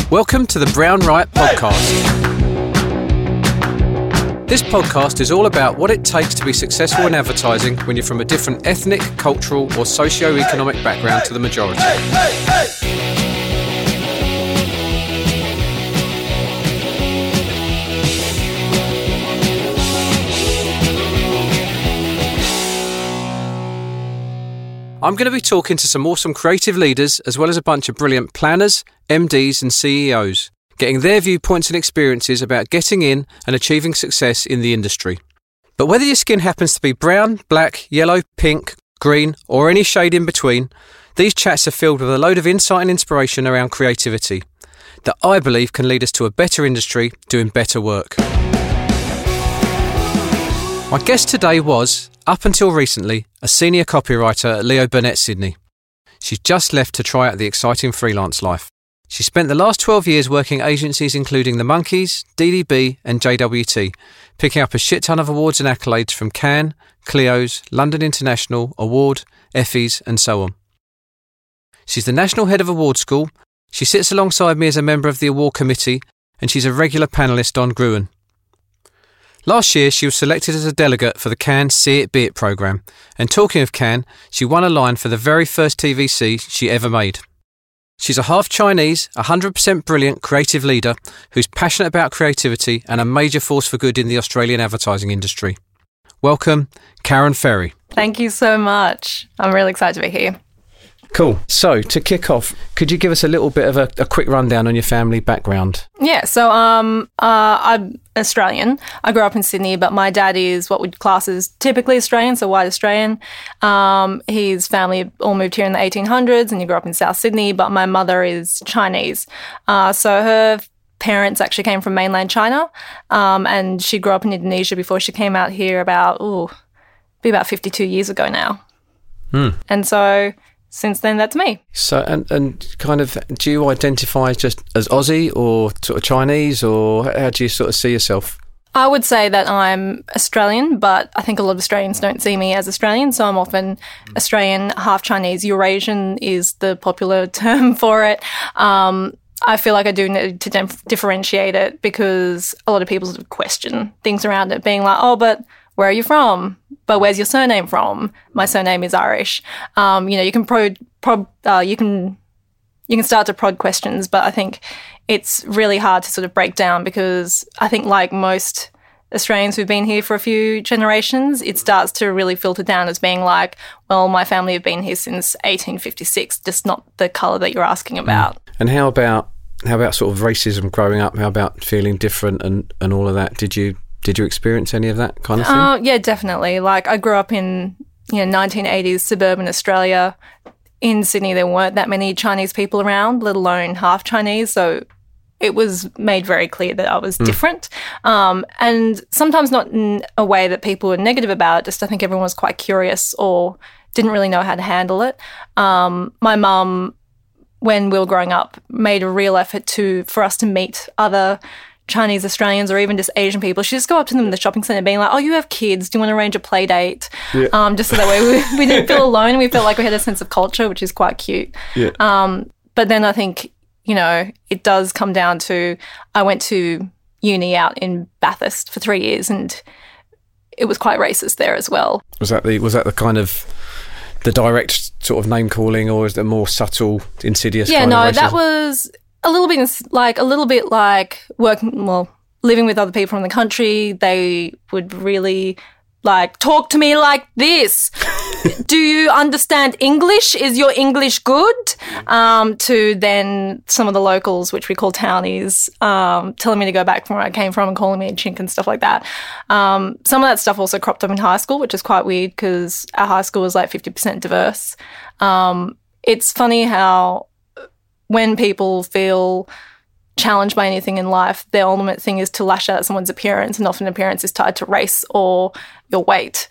Welcome to the Brown Right Podcast. This podcast is all about what it takes to be successful in advertising when you're from a different ethnic, cultural or socio-economic background to the majority. I'm going to be talking to some awesome creative leaders as well as a bunch of brilliant planners, MDs and CEOs, getting their viewpoints and experiences about getting in and achieving success in the industry. But whether your skin happens to be brown, black, yellow, pink, green or any shade in between, these chats are filled with a load of insight and inspiration around creativity that I believe can lead us to a better industry doing better work. My guest today was, up until recently, a senior copywriter at Leo Burnett Sydney. She's just left to try out the exciting freelance life. She spent the last 12 years working agencies including The Monkees, DDB and JWT, picking up a shit ton of awards and accolades from Cannes, Clio's, London International, Award, Effies and so on. She's the National Head of Award School, she sits alongside me as a member of the award committee and she's a regular panellist on Gruen. Last year, she was selected as a delegate for the Cannes See It Be It programme, and talking of Cannes, she won a line for the very first TVC she ever made. She's a half Chinese, 100% brilliant creative leader who's passionate about creativity and a major force for good in the Australian advertising industry. Welcome, Karen Ferry. Thank you so much. I'm really excited to be here. Cool. So, to kick off, could you give us a little bit of a quick rundown on your family background? Yeah, so I'm Australian. I grew up in Sydney, but my dad is what we'd class as typically Australian, so white Australian. His family all moved here in the 1800s and he grew up in South Sydney, but my mother is Chinese. So her parents actually came from mainland China, and she grew up in Indonesia before she came out here about 52 years ago now. And so since then, that's me. So, and kind of, do you identify just as Aussie or sort of Chinese, or how do you sort of see yourself? I would say that I'm Australian, but I think a lot of Australians don't see me as Australian, so I'm often Australian, half Chinese. Eurasian is the popular term for it. I feel like I do need to differentiate it because a lot of people sort of question things around it, being like, oh, but where are you from? But where's your surname from? My surname is Irish. You can you can start to prod questions, but I think it's really hard to sort of break down because I think like most Australians who've been here for a few generations, it starts to really filter down as being like, well, my family have been here since 1856, just not the colour that you're asking about. And how about sort of racism growing up? How about feeling different and all of that? Did you experience any of that kind of thing? Yeah, definitely. Like I grew up in 1980s suburban Australia. In Sydney, there weren't that many Chinese people around, let alone half Chinese. So it was made very clear that I was different. And sometimes not in a way that people were negative about it, just I think everyone was quite curious or didn't really know how to handle it. My mum, when we were growing up, made a real effort for us to meet other Chinese Australians or even just Asian people. She'd just go up to them in the shopping centre being like, oh, you have kids, do you want to arrange a play date? Yeah. Just so that way we didn't feel alone. We felt like we had a sense of culture, which is quite cute. Yeah. But then I think, it does come down to, I went to uni out in Bathurst for 3 years and it was quite racist there as well. Was that the kind of the direct sort of name calling, or is it more subtle, insidious kind of racism? That was a little bit like living with other people from the country. They would really talk to me like this. Do you understand English? Is your English good? To then some of the locals, which we call townies, telling me to go back from where I came from and calling me a chink and stuff like that. Some of that stuff also cropped up in high school, which is quite weird because our high school was 50% diverse. It's funny how when people feel challenged by anything in life, their ultimate thing is to lash out at someone's appearance, and often appearance is tied to race or your weight.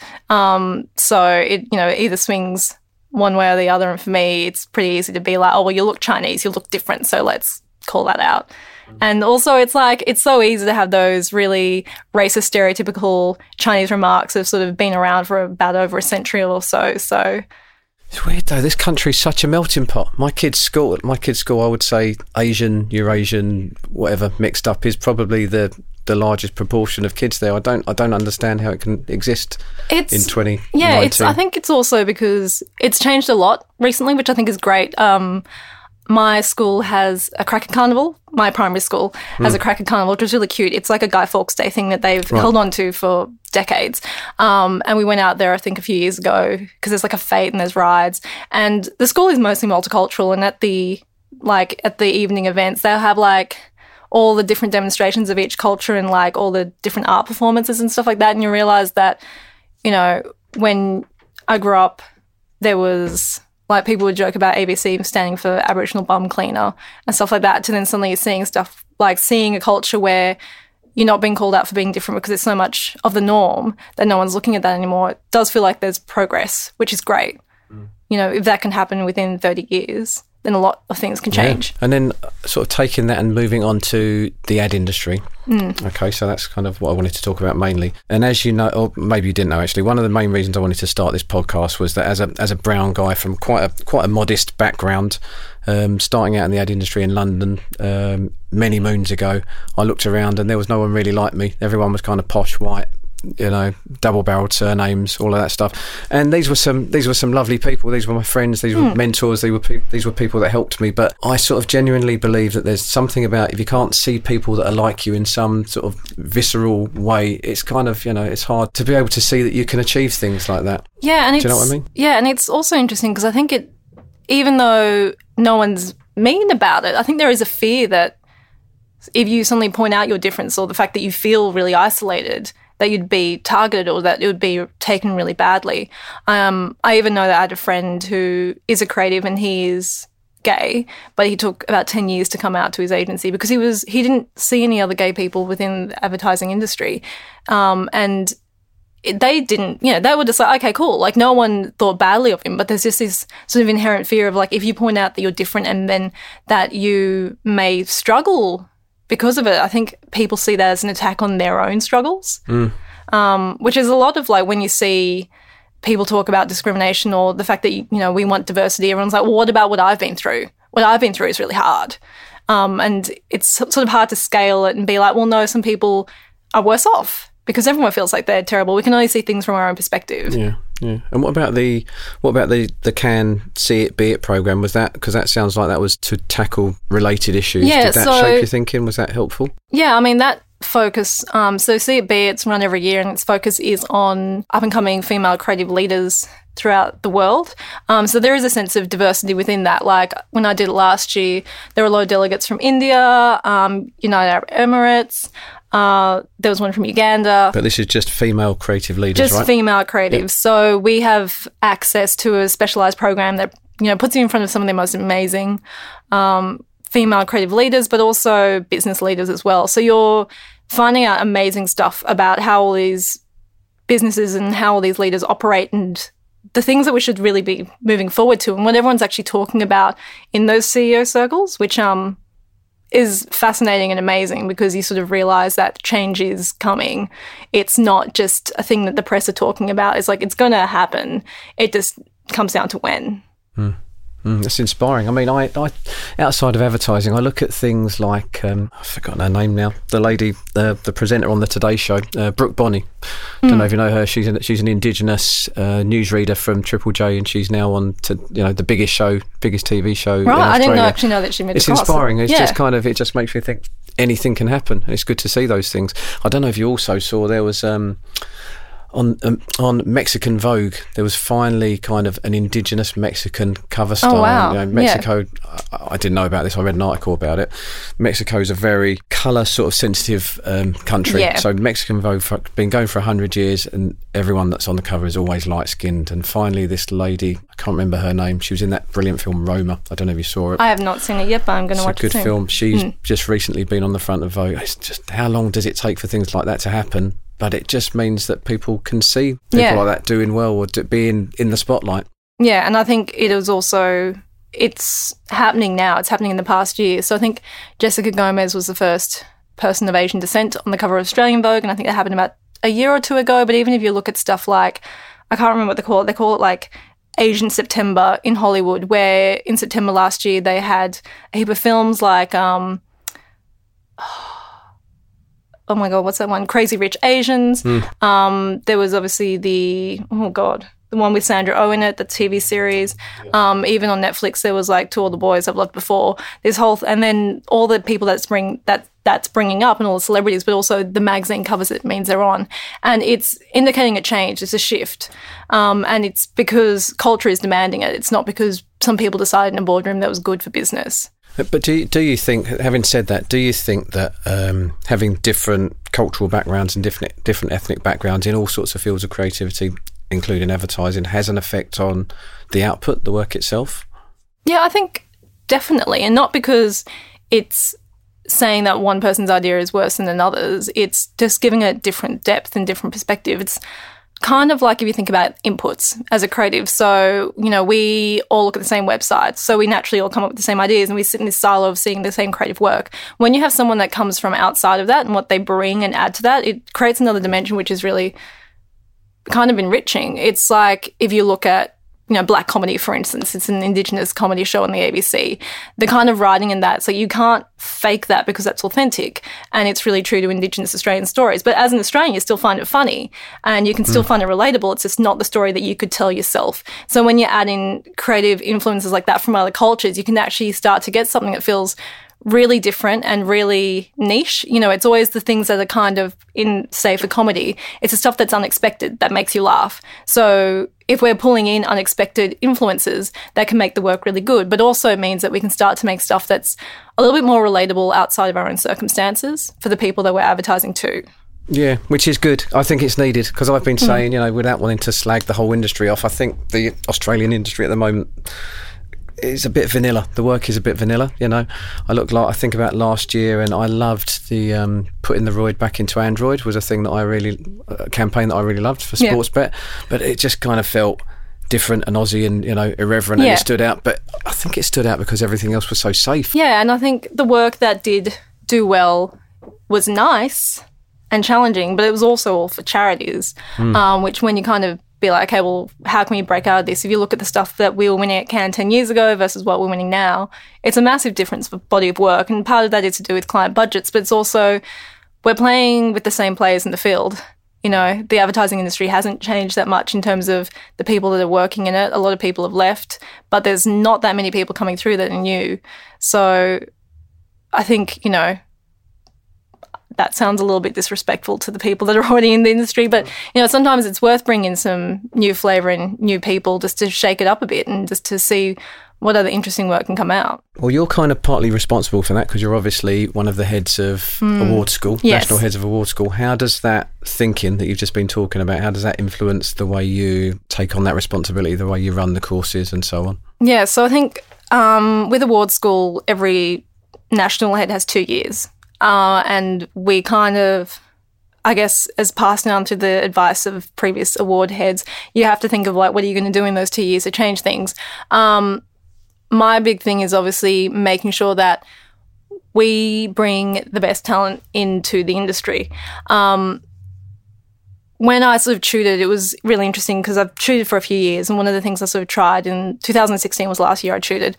So it either swings one way or the other, and for me it's pretty easy to be like, oh, well, you look Chinese, you look different, so let's call that out. And also it's so easy to have those really racist, stereotypical Chinese remarks that have sort of been around for about over a century or so. So It's weird though. This country's such a melting pot. My kids' school, I would say Asian, Eurasian, whatever mixed up is probably the largest proportion of kids there. I don't understand how it can exist in 2019. Yeah, I think it's also because it's changed a lot recently, which I think is great. My school has a cracker carnival. My primary school has a cracker carnival, which is really cute. It's like a Guy Fawkes Day thing that they've held on to for decades. And we went out there, I think, a few years ago because there's like a fete and there's rides. And the school is mostly multicultural. And at the evening events, they'll have like all the different demonstrations of each culture and like all the different art performances and stuff like that. And you realise that, you know, when I grew up, there was like people would joke about ABC standing for Aboriginal Bum Cleaner and stuff like that, to then suddenly seeing stuff like seeing a culture where you're not being called out for being different because it's so much of the norm that no one's looking at that anymore. It does feel like there's progress, which is great. You know, if that can happen within 30 years, then a lot of things can change. Yeah. And then sort of taking that and moving on to the ad industry. Okay, so that's kind of what I wanted to talk about mainly. And as you know, or maybe you didn't know actually, one of the main reasons I wanted to start this podcast was that as a brown guy from quite a modest background, starting out in the ad industry in London many moons ago, I looked around and there was no one really like me. Everyone was kind of posh, white, you know, double-barreled surnames, all of that stuff. And these were some lovely people. These were my friends. These were mentors. These were people that helped me. But I sort of genuinely believe that there's something about if you can't see people that are like you in some sort of visceral way, it's kind of, you know, it's hard to be able to see that you can achieve things like that. Yeah, and do you know what I mean? Yeah, and it's also interesting because I think even though no one's mean about it, I think there is a fear that if you suddenly point out your difference or the fact that you feel really isolated, that you'd be targeted or that it would be taken really badly. I even know that I had a friend who is a creative and he is gay, but he took about 10 years to come out to his agency because he didn't see any other gay people within the advertising industry. And they didn't, you know, they were just like, okay, cool. Like no one thought badly of him, but there's just this sort of inherent fear of like if you point out that you're different and then that you may struggle because of it, I think people see that as an attack on their own struggles, which is a lot of like when you see people talk about discrimination or the fact that, you know, we want diversity, everyone's like, well, what about what I've been through? What I've been through is really hard. And it's sort of hard to scale it and be like, well, no, some people are worse off because everyone feels like they're terrible. We can only see things from our own perspective. Yeah. Yeah, and what about the Can See It Be It program? Was that because that sounds like that was to tackle related issues? Yeah, did that shape your thinking? Was that helpful? Yeah, I mean that focus. So See It Be It's run every year, and its focus is on up and coming female creative leaders throughout the world. So there is a sense of diversity within that. Like when I did it last year, there were a lot of delegates from India, United Arab Emirates. There was one from Uganda. But this is just female creative leaders, right? Just female creatives. Yep. So we have access to a specialised program that, you know, puts you in front of some of the most amazing female creative leaders, but also business leaders as well. So you're finding out amazing stuff about how all these businesses and how all these leaders operate and the things that we should really be moving forward to and what everyone's actually talking about in those CEO circles, which is fascinating and amazing because you sort of realise that change is coming. It's not just a thing that the press are talking about. It's like it's going to happen. It just comes down to when. That's inspiring. I mean, I outside of advertising, I look at things like I've forgotten her name now. The lady, the presenter on the Today Show, Brooke Bonney. Don't know if you know her. She's an Indigenous newsreader from Triple J, and she's now on to the biggest TV show. Right, I didn't actually know that she made. It's inspiring. It's just kind of it just makes me think anything can happen. It's good to see those things. I don't know if you also saw there was. On Mexican Vogue, there was finally kind of an Indigenous Mexican cover style. Oh, wow. You know, Mexico, I didn't know about this. I read an article about it. Mexico is a very colour sort of sensitive country. Yeah. So Mexican Vogue been going for 100 years, and everyone that's on the cover is always light skinned. And finally, this lady, I can't remember her name. She was in that brilliant film Roma. I don't know if you saw it. I have not seen it yet, but I'm going to watch it soon. It's a good film. She's just recently been on the front of Vogue. It's just how long does it take for things like that to happen? But it just means that people can see people like that doing well or being in the spotlight. Yeah, and I think it is also, it's happening now. It's happening in the past year. So I think Jessica Gomez was the first person of Asian descent on the cover of Australian Vogue, and I think that happened about a year or two ago. But even if you look at stuff like, I can't remember what they call it like Asian September in Hollywood, where in September last year they had a heap of films like, oh my God, what's that one? Crazy Rich Asians. There was obviously the one with Sandra Oh in it, the TV series. Even on Netflix, there was like To All the Boys I've Loved Before. And then all the people that's bringing up and all the celebrities, but also the magazine covers it means they're on. And it's indicating a change. It's a shift. And it's because culture is demanding it. It's not because some people decided in a boardroom that was good for business. But do you think, having said that, do you think that having different cultural backgrounds and different ethnic backgrounds in all sorts of fields of creativity, including advertising, has an effect on the output, the work itself? Yeah, I think definitely. And not because it's saying that one person's idea is worse than another's. It's just giving it different depth and different perspective. It's kind of like if you think about inputs as a creative. So, we all look at the same websites. So we naturally all come up with the same ideas and we sit in this silo of seeing the same creative work. When you have someone that comes from outside of that and what they bring and add to that, it creates another dimension, which is really kind of enriching. It's like if you look at, black comedy, for instance, it's an Indigenous comedy show on the ABC. The kind of writing in that, so you can't fake that because that's authentic and it's really true to Indigenous Australian stories. But as an Australian, you still find it funny and you can still find it relatable. It's just not the story that you could tell yourself. So when you add in creative influences like that from other cultures, you can actually start to get something that feels really different and really niche. It's always the things that are kind of in, say, for comedy, it's the stuff that's unexpected that makes you laugh. So if we're pulling in unexpected influences, that can make the work really good, but also means that we can start to make stuff that's a little bit more relatable outside of our own circumstances for the people that we're advertising to. Yeah, which is good. I think it's needed because I've been saying, without wanting to slag the whole industry off, I think the Australian industry at the moment is a bit vanilla. The work is a bit vanilla, I think about last year and I loved the putting the Roid back into Android was a campaign that I really loved for Sportsbet, but it just kind of felt different and Aussie and, irreverent and it stood out. But I think it stood out because everything else was so safe. Yeah, and I think the work that did do well was nice and challenging, but it was also all for charities, which when you kind of be like, okay, well, how can we break out of this? If you look at the stuff that we were winning at Cannes 10 years ago versus what we're winning now, it's a massive difference for body of work. And part of that is to do with client budgets, but it's also we're playing with the same players in the field. The advertising industry hasn't changed that much in terms of the people that are working in it. A lot of people have left, but there's not that many people coming through that are new. So I think, that sounds a little bit disrespectful to the people that are already in the industry, but sometimes it's worth bringing some new flavour and new people just to shake it up a bit and just to see what other interesting work can come out. Well, you're kind of partly responsible for that because you're obviously one of the heads of award school, national heads of award school. How does that thinking that you've just been talking about, how does that influence the way you take on that responsibility, the way you run the courses and so on? Yeah, so I think with award school, every national head has 2 years. And we kind of, I guess, as passing on to the advice of previous award heads, you have to think of like, what are you going to do in those 2 years to change things? My big thing is obviously making sure that we bring the best talent into the industry. When I sort of tutored, it was really interesting because I've tutored for a few years, and one of the things I sort of tried in 2016 was last year I tutored,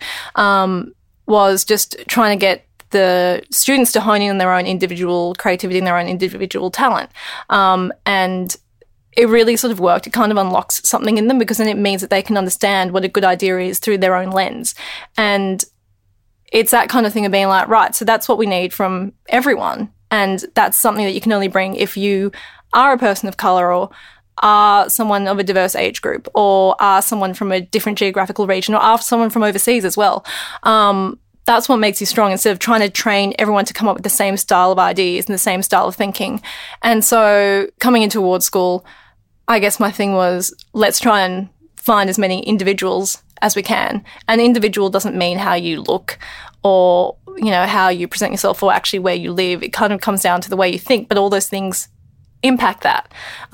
was just trying to get the students to hone in on their own individual creativity and their own individual talent. And it really sort of worked. It kind of unlocks something in them because then it means that they can understand what a good idea is through their own lens. And it's that kind of thing of being like, right, so that's what we need from everyone. And that's something that you can only bring if you are a person of colour or are someone of a diverse age group or are someone from a different geographical region or are someone from overseas as well. That's what makes you strong instead of trying to train everyone to come up with the same style of ideas and the same style of thinking. And so coming into award school, I guess my thing was let's try and find as many individuals as we can. And individual doesn't mean how you look or, how you present yourself or actually where you live. It kind of comes down to the way you think, but all those things impact that.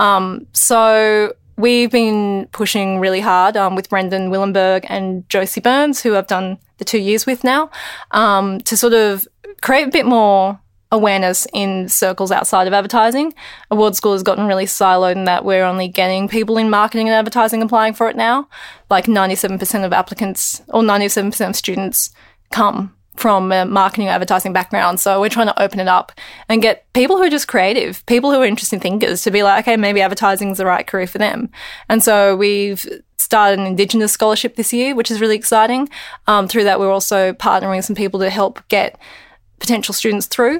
So we've been pushing really hard with Brendan Willenberg and Josie Burns, who I've done the 2 years with now, to sort of create a bit more awareness in circles outside of advertising. Award School has gotten really siloed in that we're only getting people in marketing and advertising applying for it now. Like 97% of applicants or 97% of students come from a marketing or advertising background. So we're trying to open it up and get people who are just creative, people who are interesting thinkers to be like, okay, maybe advertising is the right career for them. And so we've started an Indigenous scholarship this year, which is really exciting. Through that, we're also partnering with some people to help get potential students through.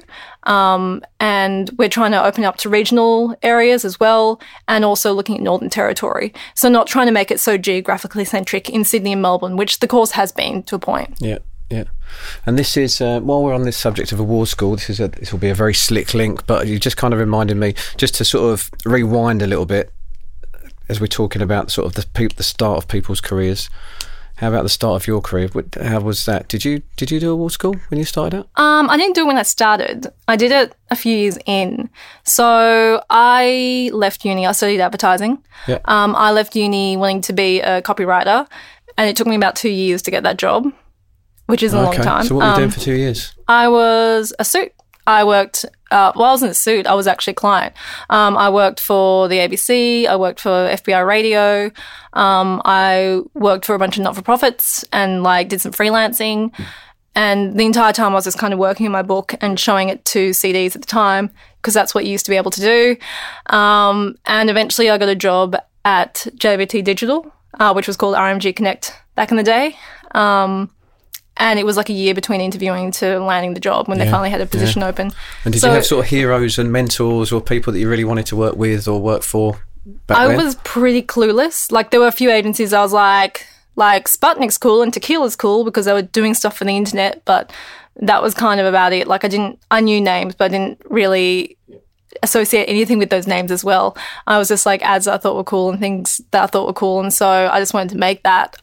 And we're trying to open up to regional areas as well, and also looking at Northern Territory. So not trying to make it so geographically centric in Sydney and Melbourne, which the course has been to a point. Yeah. Yeah, and this is while we're on this subject of Award School, this will be a very slick link, but you just kind of reminded me just to sort of rewind a little bit as we're talking about sort of the start of people's careers. How about the start of your career? How was that? Did you do Award School when you started out? I didn't do it when I started. I did it a few years in. So I left uni. I studied advertising. Yeah. I left uni wanting to be a copywriter, and it took me about 2 years to get that job, which is a long time. So what were you doing for 2 years? I was a suit. I worked, I wasn't a suit, I was actually a client. I worked for the ABC, I worked for FBI Radio, I worked for a bunch of not-for-profits and did some freelancing. And the entire time I was just kind of working on my book and showing it to CDs at the time, because that's what you used to be able to do. And eventually I got a job at JVT Digital, which was called RMG Connect back in the day. And it was like a year between interviewing to landing the job when they finally had a position open. And did you have sort of heroes and mentors or people that you really wanted to work with or work for back then? I was pretty clueless. There were a few agencies I was like Sputnik's cool and Tequila's cool because they were doing stuff for the internet, but that was kind of about it. I knew names, but I didn't really associate anything with those names as well. I was just ads I thought were cool and things that I thought were cool, and so I just wanted to make that.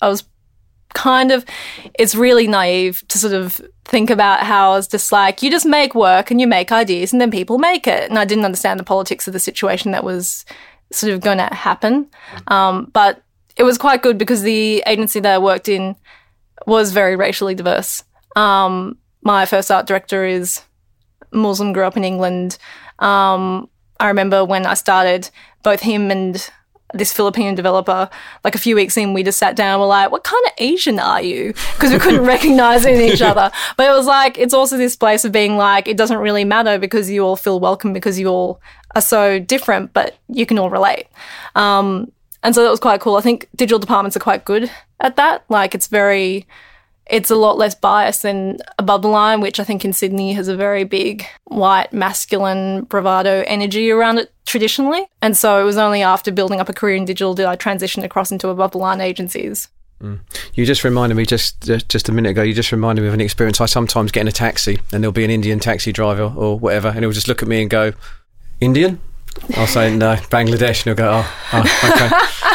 It's really naive to sort of think about how I was just you just make work and you make ideas and then people make it. And I didn't understand the politics of the situation that was sort of going to happen. But it was quite good because the agency that I worked in was very racially diverse. My first art director is Muslim, grew up in England. I remember when I started, both him and this Filipino developer, a few weeks in, we just sat down and were like, what kind of Asian are you? Because we couldn't recognize in each other. But it was it's also this place of being it doesn't really matter because you all feel welcome because you all are so different, but you can all relate. And so that was quite cool. I think digital departments are quite good at that. It's a lot less biased than Above the Line, which I think in Sydney has a very big white, masculine, bravado energy around it traditionally. And so it was only after building up a career in digital did I transition across into Above the Line agencies. You just reminded me, just a minute ago, you just reminded me of an experience. I sometimes get in a taxi and there'll be an Indian taxi driver or whatever, and he'll just look at me and go, Indian? I'll say, no, Bangladesh, and he'll go, oh okay.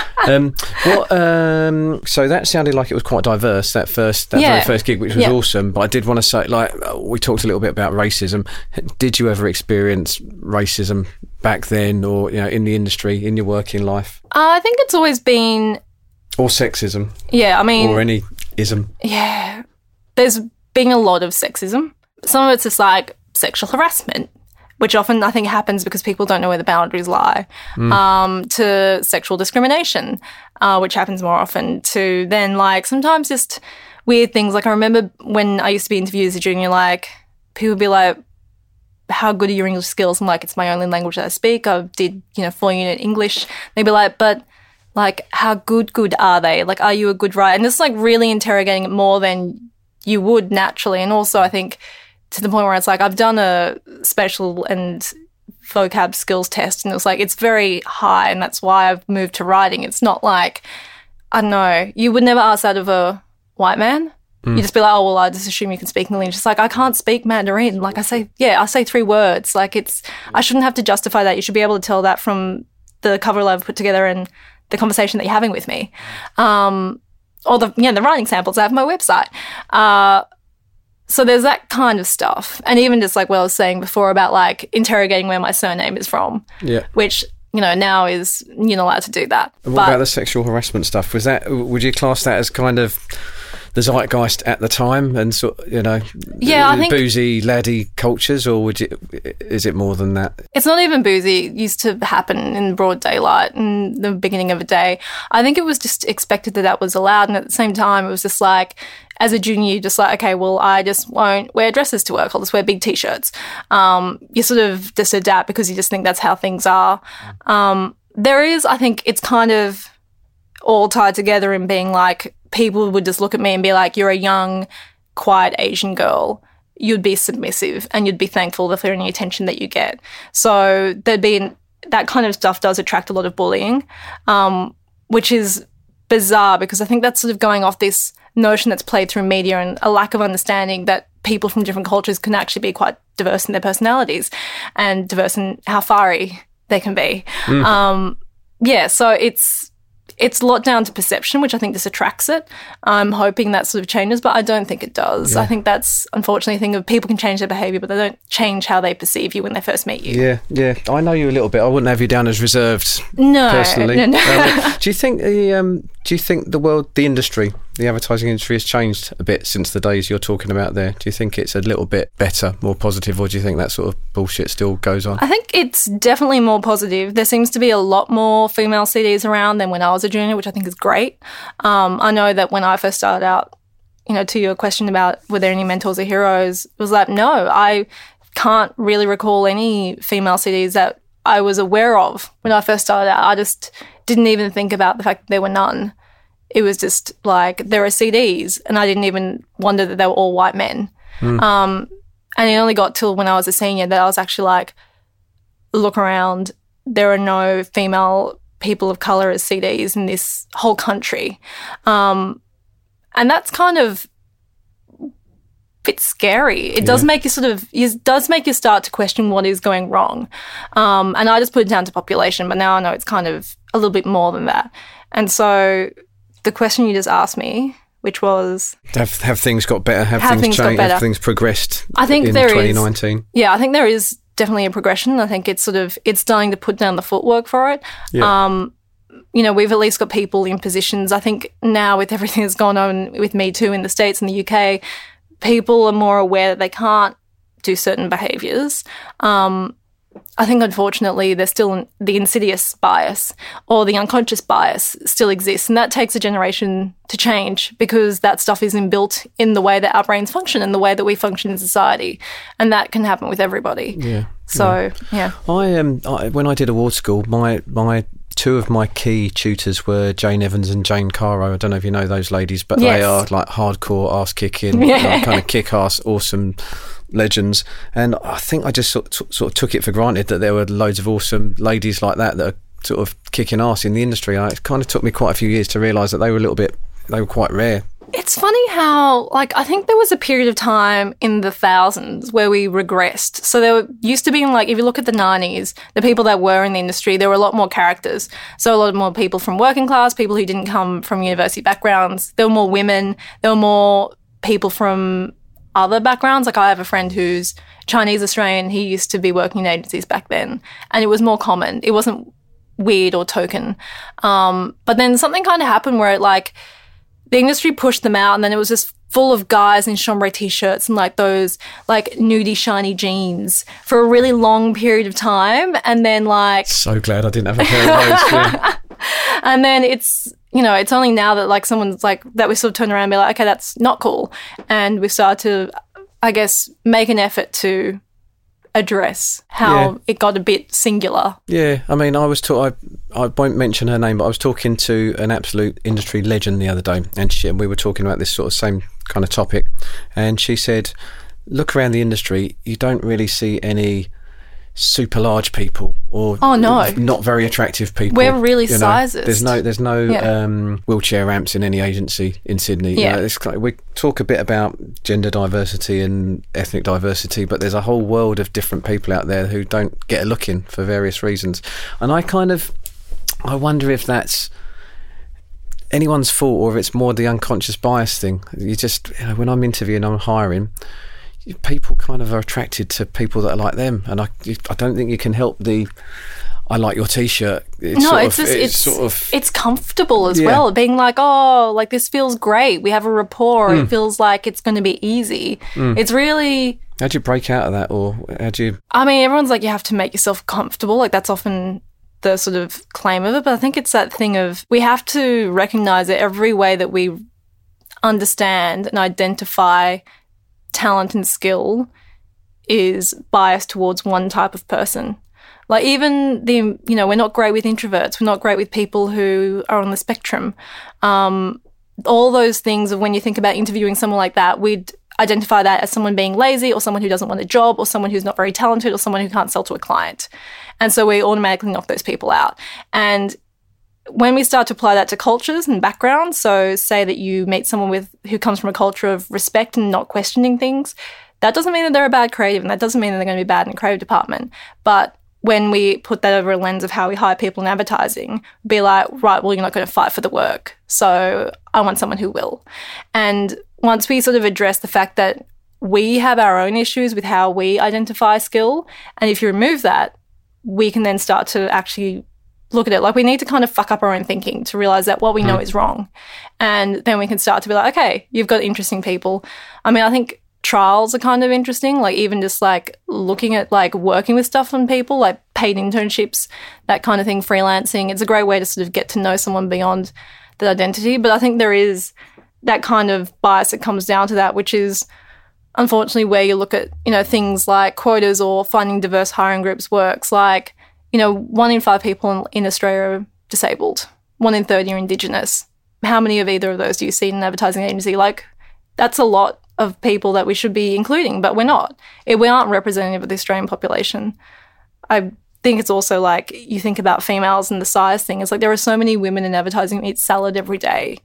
So that sounded like it was quite diverse, that very first gig, which was awesome. But I did want to say, we talked a little bit about racism. Did you ever experience racism back then, or in the industry, in your working life? I think it's always been, or sexism. Yeah, I mean, or any ism. Yeah, there's been a lot of sexism. Some of it's just sexual harassment, which often I think happens because people don't know where the boundaries lie, to sexual discrimination, which happens more often, to then sometimes just weird things. I remember when I used to be interviewed as a junior, people would be like, how good are your English skills? I'm it's my only language that I speak. I did, 4-unit English. They'd be like, but how good are they? Are you a good writer? And it's really interrogating it more than you would naturally. And also I think to the point where it's I've done a spatial and vocab skills test and it's very high, and that's why I've moved to writing. It's not I don't know, you would never ask that of a white man. You just be like, oh, well, I just assume you can speak English. It's I can't speak Mandarin. I say 3 words. I shouldn't have to justify that. You should be able to tell that from the cover I've put together and the conversation that you're having with me. Or the writing samples I have on my website. So there's that kind of stuff. And even just what I was saying before about interrogating where my surname is from. Yeah. Which, now is you're not allowed to do that. And what about the sexual harassment stuff? Would you class that as kind of the zeitgeist at the time, and sort, I think boozy laddie cultures, or is it more than that? It's not even boozy. It used to happen in broad daylight in the beginning of a day. I think it was just expected that was allowed, and at the same time, it was just like, as a junior, you're just like, okay, well, I just won't wear dresses to work. I'll just wear big T-shirts. You sort of just adapt because you just think that's how things are. There is, I think it's kind of all tied together in being like, people would just look at me and be like, you're a young, quiet Asian girl. You'd be submissive and you'd be thankful for any attention that you get. So that kind of stuff does attract a lot of bullying, which is bizarre because I think that's sort of going off this notion that's played through media and a lack of understanding that people from different cultures can actually be quite diverse in their personalities and diverse in how fiery they can be. So it's a lot down to perception, which I think just attracts it. I'm hoping that sort of changes, but I don't think it does. Yeah. I think that's unfortunately a thing of people can change their behaviour, but they don't change how they perceive you when they first meet you. Yeah. I know you a little bit. I wouldn't have you down as reserved. No, personally. No. Do you think the industry, the advertising industry, has changed a bit since the days you're talking about there? Do you think it's a little bit better, more positive, or do you think that sort of bullshit still goes on? I think it's definitely more positive. There seems to be a lot more female CDs around than when I was a junior, which I think is great. I know that when I first started out, to your question about were there any mentors or heroes, it was like, no, I can't really recall any female CDs that I was aware of when I first started out. I just didn't even think about the fact that there were none. It was just like, there are CDs, and I didn't even wonder that they were all white men. And it only got till when I was a senior that I was actually like, look around, there are no female people of colour as CDs in this whole country. And that's kind of a bit scary. It does make you start to question what is going wrong. And I just put it down to population, but now I know it's kind of a little bit more than that. And so the question you just asked me, which was... Have things got better? Have things changed? Have things progressed I think in there 2019? I think there is definitely a progression. I think it's starting to put down the footwork for it. Yeah. We've at least got people in positions. I think now with everything that's gone on with Me Too in the States and the UK, people are more aware that they can't do certain behaviours. I think, unfortunately, there's still the insidious bias or the unconscious bias still exists, and that takes a generation to change because that stuff is inbuilt in the way that our brains function and the way that we function in society, and that can happen with everybody. Yeah. So, yeah. I when I did award school, my two of my key tutors were Jane Evans and Jane Caro. I don't know if you know those ladies, but they are like hardcore ass-kicking, kind of kick-ass, awesome legends. And I think I just sort of took it for granted that there were loads of awesome ladies like that are sort of kicking ass in the industry. It kind of took me quite a few years to realise that they were quite rare. It's funny how, I think there was a period of time in the thousands where we regressed. So there used to be, if you look at the 90s, the people that were in the industry, there were a lot more characters. So a lot more people from working class, people who didn't come from university backgrounds. There were more women. There were more people from other backgrounds. I have a friend who's Chinese Australian. He used to be working in agencies back then, and it was more common. It wasn't weird or token. But then something kind of happened where the industry pushed them out, and then it was just full of guys in chambray T-shirts and those nudie shiny jeans for a really long period of time. And then So glad I didn't have a pair of those. Yeah. And then it's only now that someone's that we sort of turn around and be like, okay, that's not cool. And we start to, I guess, make an effort to address how it got a bit singular. Yeah, I mean, I won't mention her name, but I was talking to an absolute industry legend the other day, and we were talking about this sort of same kind of topic, and she said, look around the industry, you don't really see any super large people or not very attractive people. We're really sizes. There's no wheelchair ramps in any agency in Sydney. Yeah. We talk a bit about gender diversity and ethnic diversity, but there's a whole world of different people out there who don't get a look in for various reasons. And I wonder if that's anyone's fault or if it's more the unconscious bias thing. You just, when I'm interviewing, I'm hiring, people kind of are attracted to people that are like them, and I don't think you can help I like your T-shirt. It's comfortable as well. Being like, oh, like this feels great. We have a rapport. It feels like it's going to be easy. It's really... How'd you break out of that, or how'd you... I mean, everyone's like, you have to make yourself comfortable. Like that's often the sort of claim of it. But I think it's that thing of we have to recognise that every way that we understand and identify talent and skill is biased towards one type of person. Like even we're not great with introverts. We're not great with people who are on the spectrum. All those things of when you think about interviewing someone like that, we'd identify that as someone being lazy or someone who doesn't want a job or someone who's not very talented or someone who can't sell to a client. And so we automatically knock those people out. And when we start to apply that to cultures and backgrounds, so say that you meet someone who comes from a culture of respect and not questioning things, that doesn't mean that they're a bad creative and that doesn't mean that they're going to be bad in the creative department. But when we put that over a lens of how we hire people in advertising, be like, right, well, you're not going to fight for the work. So I want someone who will. And once we sort of address the fact that we have our own issues with how we identify skill, and if you remove that, we can then start to actually look at it. Like we need to kind of fuck up our own thinking to realise that what we know is wrong. And then we can start to be like, okay, you've got interesting people. I mean, I think trials are kind of interesting, like even just like looking at like working with stuff on people, like paid internships, that kind of thing, freelancing. It's a great way to sort of get to know someone beyond that identity. But I think there is that kind of bias that comes down to that, which is unfortunately where you look at, things like quotas or finding diverse hiring groups works. Like, 1 in 5 people in Australia are disabled. 1 in 30 are Indigenous. How many of either of those do you see in an advertising agency? Like, that's a lot of people that we should be including, but we're not. We aren't representative of the Australian population. I think it's also like you think about females and the size thing. It's like there are so many women in advertising who eat salad every day.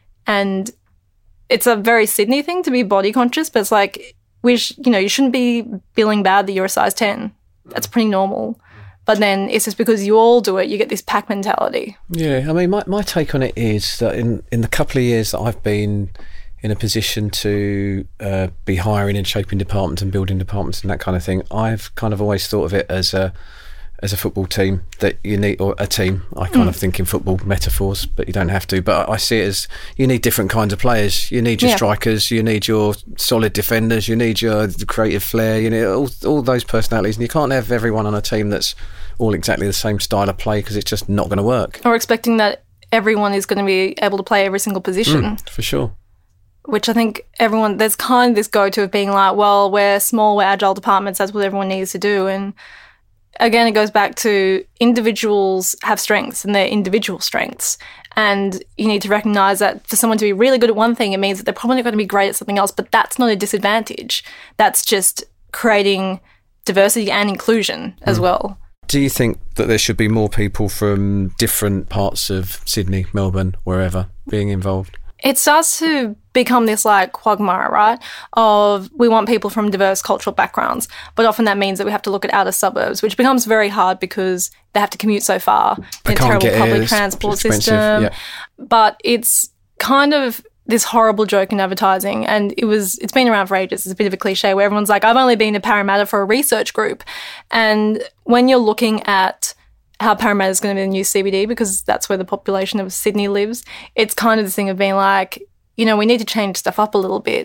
And it's a very Sydney thing to be body conscious, but it's like, you shouldn't be feeling bad that you're a size 10. That's pretty normal. But then it's just because you all do it, you get this pack mentality. Yeah, I mean, my take on it is that in the couple of years that I've been in a position to be hiring and shaping departments and building departments and that kind of thing, I've kind of always thought of it as a football team that you need, or a team. I kind of think in football metaphors, but you don't have to. But I see it as you need different kinds of players. You need your strikers, you need your solid defenders, you need your creative flair, you need all those personalities. And you can't have everyone on a team that's all exactly the same style of play because it's just not going to work. Or expecting that everyone is going to be able to play every single position. For sure. Which I think there's kind of this go-to of being like, well, we're small, we're agile departments, that's what everyone needs to do. And again, it goes back to individuals have strengths and they're individual strengths. And you need to recognise that for someone to be really good at one thing, it means that they're probably not going to be great at something else, but that's not a disadvantage. That's just creating diversity and inclusion as well. Do you think that there should be more people from different parts of Sydney, Melbourne, wherever, being involved? It starts to become this like quagmire, right, of we want people from diverse cultural backgrounds, but often that means that we have to look at outer suburbs, which becomes very hard because they have to commute so far in a terrible public transport system. Yeah. But it's kind of this horrible joke in advertising, and it's been around for ages. It's a bit of a cliche where everyone's like, I've only been to Parramatta for a research group. And when you're looking at how Parramatta is going to be the new CBD, because that's where the population of Sydney lives, it's kind of the thing of being like, we need to change stuff up a little bit.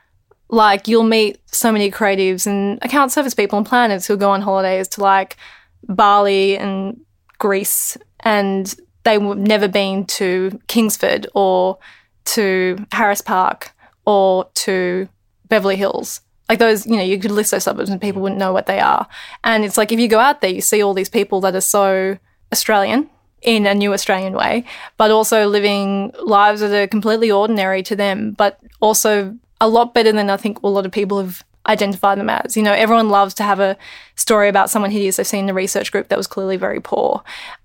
Like you'll meet so many creatives and account service people and planners who'll go on holidays to like Bali and Greece, and they've never been to Kingsford or to Harris Park or to Beverly Hills. Like those, you could list those suburbs and people wouldn't know what they are. And it's like if you go out there, you see all these people that are so Australian in a new Australian way, but also living lives that are completely ordinary to them, but also a lot better than I think a lot of people have identified them as. Everyone loves to have a story about someone hideous they've seen in a research group that was clearly very poor.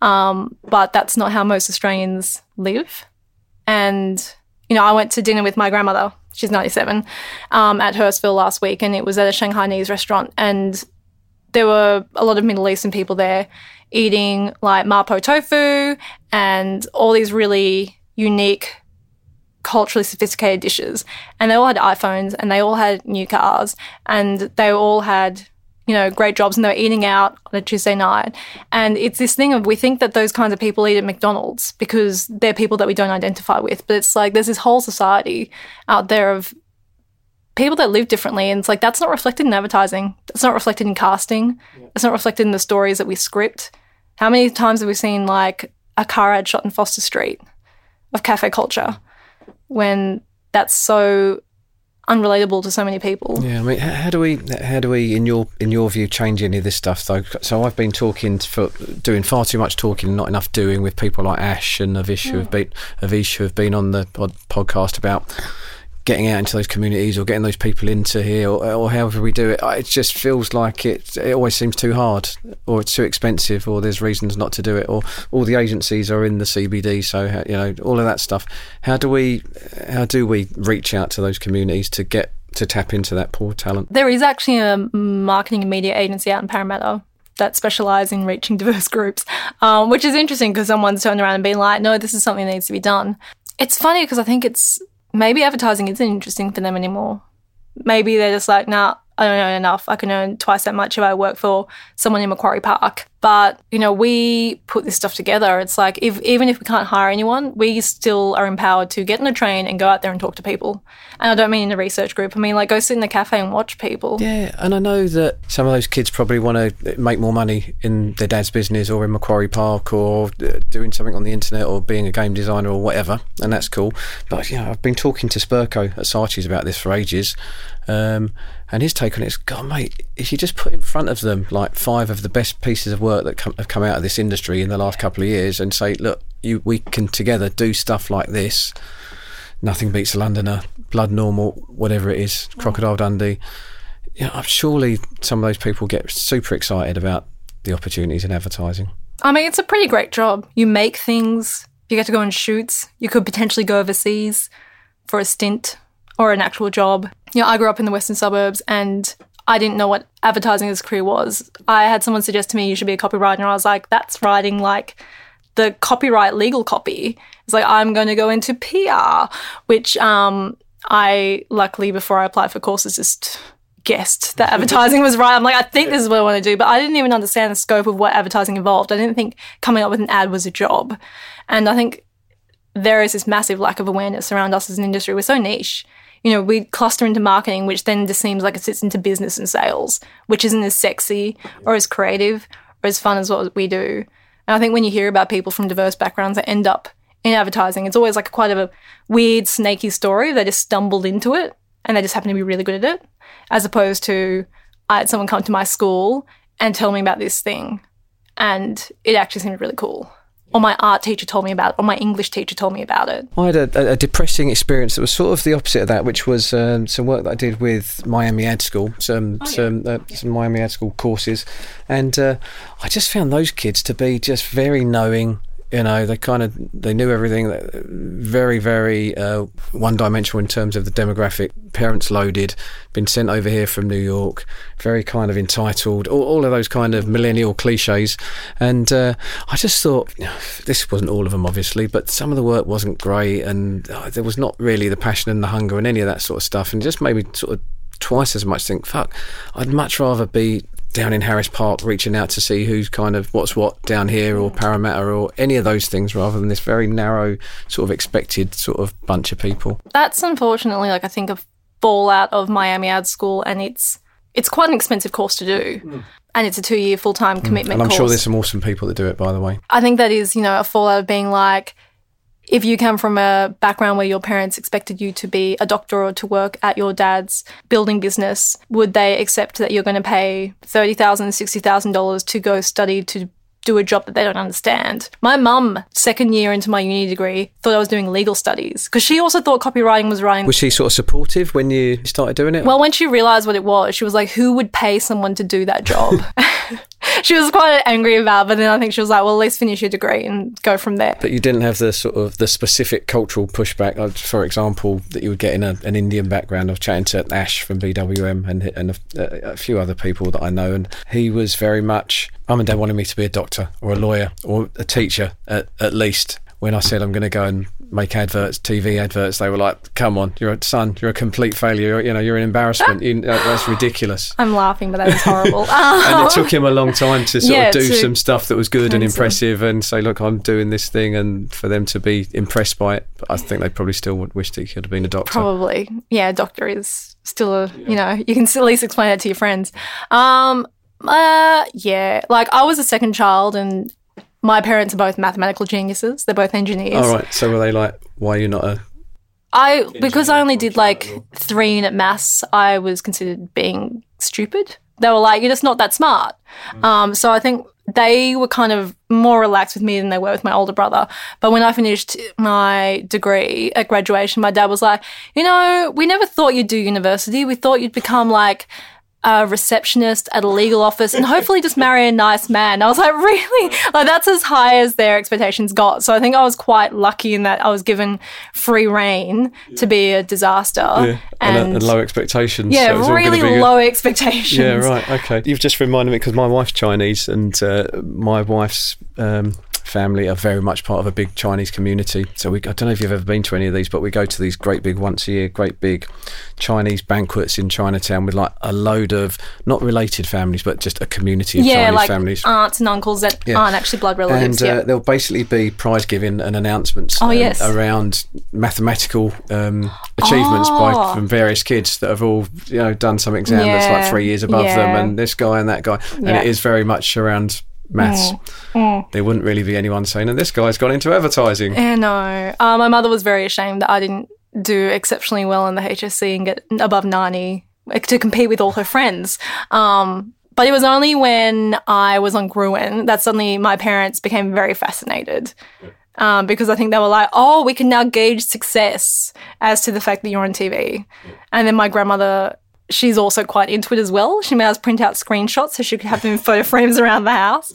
But that's not how most Australians live. And, I went to dinner with my grandmother, she's 97, at Hurstville last week, and it was at a Shanghainese restaurant, and there were a lot of Middle Eastern people there eating like mapo tofu and all these really unique, culturally sophisticated dishes. And they all had iPhones and they all had new cars and they all had great jobs, and they're eating out on a Tuesday night. And it's this thing of, we think that those kinds of people eat at McDonald's because they're people that we don't identify with. But it's like there's this whole society out there of people that live differently, and it's like that's not reflected in advertising. That's not reflected in casting. It's not reflected in the stories that we script. How many times have we seen like a car ad shot in Foster Street of cafe culture when that's so unrelatable to so many people? Yeah, I mean, how do we, in your view, change any of this stuff though? So I've been doing far too much talking and not enough doing with people like Ash and Avish who have been on the podcast about getting out into those communities or getting those people into here or however we do it. It just feels like it always seems too hard, or it's too expensive, or there's reasons not to do it, or all the agencies are in the CBD, so all of that stuff. How do we reach out to those communities to tap into that poor talent? There is actually a marketing and media agency out in Parramatta that specialise in reaching diverse groups, which is interesting because someone's turned around and been like, no, this is something that needs to be done. It's funny because I think maybe advertising isn't interesting for them anymore. Maybe they're just like, nah, I don't earn enough. I can earn twice that much if I work for someone in Macquarie Park. But, we put this stuff together. It's like, even if we can't hire anyone, we still are empowered to get on a train and go out there and talk to people. And I don't mean in a research group. I mean, like, go sit in a cafe and watch people. Yeah, and I know that some of those kids probably want to make more money in their dad's business or in Macquarie Park or doing something on the internet or being a game designer or whatever, and that's cool. But, I've been talking to Spurko at Saatchi's about this for ages, and his take on it is, God, mate, if you just put in front of them like 5 of the best pieces of work that have come out of this industry in the last couple of years and say, look, we can together do stuff like this. Nothing Beats a Londoner, Blood Normal, whatever it is, Crocodile Dundee. Surely some of those people get super excited about the opportunities in advertising. I mean, it's a pretty great job. You make things, you get to go on shoots, you could potentially go overseas for a stint or an actual job. I grew up in the western suburbs and I didn't know what advertising as a career was. I had someone suggest to me, you should be a copywriter, and I was like, that's writing like the copyright legal copy. It's like, I'm going to go into PR, which I luckily, before I applied for courses, just guessed that advertising was right. I'm like, I think this is what I want to do, but I didn't even understand the scope of what advertising involved. I didn't think coming up with an ad was a job. And I think there is this massive lack of awareness around us as an industry. We're so niche. We cluster into marketing, which then just seems like it sits into business and sales, which isn't as sexy or as creative or as fun as what we do. And I think when you hear about people from diverse backgrounds that end up in advertising, it's always like quite a weird, snaky story. They just stumbled into it and they just happen to be really good at it, as opposed to I had someone come to my school and tell me about this thing and it actually seemed really cool. Or my art teacher told me about it, or my English teacher told me about it. I had a depressing experience that was sort of the opposite of that, which was some work that I did with Miami Ad School, some Miami Ad School courses, and I just found those kids to be just very knowing. They knew everything. Very, very one-dimensional in terms of the demographic. Parents loaded, been sent over here from New York, very kind of entitled, all of those kind of millennial cliches. And I just thought, this wasn't all of them, obviously, but some of the work wasn't great, and there was not really the passion and the hunger and any of that sort of stuff. And it just made me sort of twice as much think, fuck, I'd much rather be down in Harris Park reaching out to see who's kind of what's what down here, or Parramatta, or any of those things, rather than this very narrow sort of expected sort of bunch of people. That's unfortunately, I think, a fallout of Miami Ad School, and it's quite an expensive course to do. And it's a 2-year full-time commitment And I'm course. sure there's some awesome people that do it, by the way. I think that is, a fallout of being like, if you come from a background where your parents expected you to be a doctor or to work at your dad's building business, would they accept that you're going to pay $30,000, $60,000 to go study to do a job that they don't understand? My mum, second year into my uni degree, thought I was doing legal studies because she also thought copywriting was writing. Was she sort of supportive when you started doing it? Well, when she realised what it was, she was like, who would pay someone to do that job? She was quite angry about it, but then I think she was like, well, at least finish your degree and go from there. But you didn't have the sort of the specific cultural pushback, for example, that you would get in an Indian background. of chatting to Ash from BWM and a few other people that I know, and he was very much, Mum and Dad wanted me to be a doctor or a lawyer or a teacher at least. When I said I'm going to go and make adverts, TV adverts, they were like, come on, you're a complete failure. You're an embarrassment. That's ridiculous. I'm laughing, but that was horrible. And it took him a long time to sort of do some stuff that was good and impressive and say, look, I'm doing this thing, and for them to be impressed by it. But I think they probably still would wish that he could have been a doctor. Probably. Yeah, a doctor is still you can at least explain it to your friends. Like I was a second child, and my parents are both mathematical geniuses. They're both engineers. All right. So were they like, why are you not because I only did like 3-unit maths, I was considered being stupid. They were like, you're just not that smart. So I think they were kind of more relaxed with me than they were with my older brother. But when I finished my degree at graduation, my dad was like, we never thought you'd do university. We thought you'd become like a receptionist at a legal office and hopefully just marry a nice man. I was like, really? Like, that's as high as their expectations got. So I think I was quite lucky in that I was given free reign to be a disaster. Yeah. And low expectations. Yeah, so really low expectations. Yeah, right. Okay. You've just reminded me, because my wife's Chinese, and my wife's family are very much part of a big Chinese community. So I don't know if you've ever been to any of these, but we go to these great big Chinese banquets in Chinatown with like a load of not related families, but just a community of Chinese families. Aunts and uncles that aren't actually blood relatives. And there'll basically be prize giving and announcements around mathematical achievements from various kids that have all done some exam that's like 3 years above them, and this guy and that guy, and it is very much around maths. There wouldn't really be anyone saying, and this guy's gone into advertising. No. My mother was very ashamed that I didn't do exceptionally well in the HSC and get above 90 to compete with all her friends. But it was only when I was on Gruen that suddenly my parents became very fascinated. Because I think they were like, oh, we can now gauge success as to the fact that you're on TV. And then my grandmother, she's also quite into it as well. She made us print out screenshots so she could have them in photo frames around the house,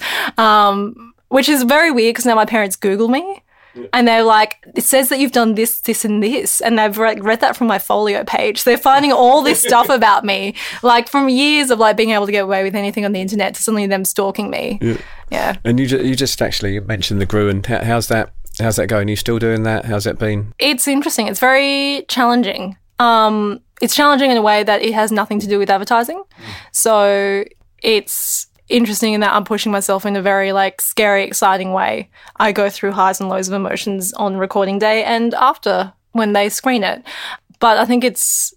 which is very weird because now my parents Google me. And they're like, it says that you've done this, this, and this. And they've read that from my folio page. So they're finding all this stuff about me, like from years of like being able to get away with anything on the internet to suddenly them stalking me. Yeah. And you just actually mentioned the Gruen. How's that going? Are you still doing that? How's that been? It's interesting. It's very challenging. It's challenging in a way that it has nothing to do with advertising. So it's interesting in that I'm pushing myself in a very like scary, exciting way. I go through highs and lows of emotions on recording day and after when they screen it. But I think it's,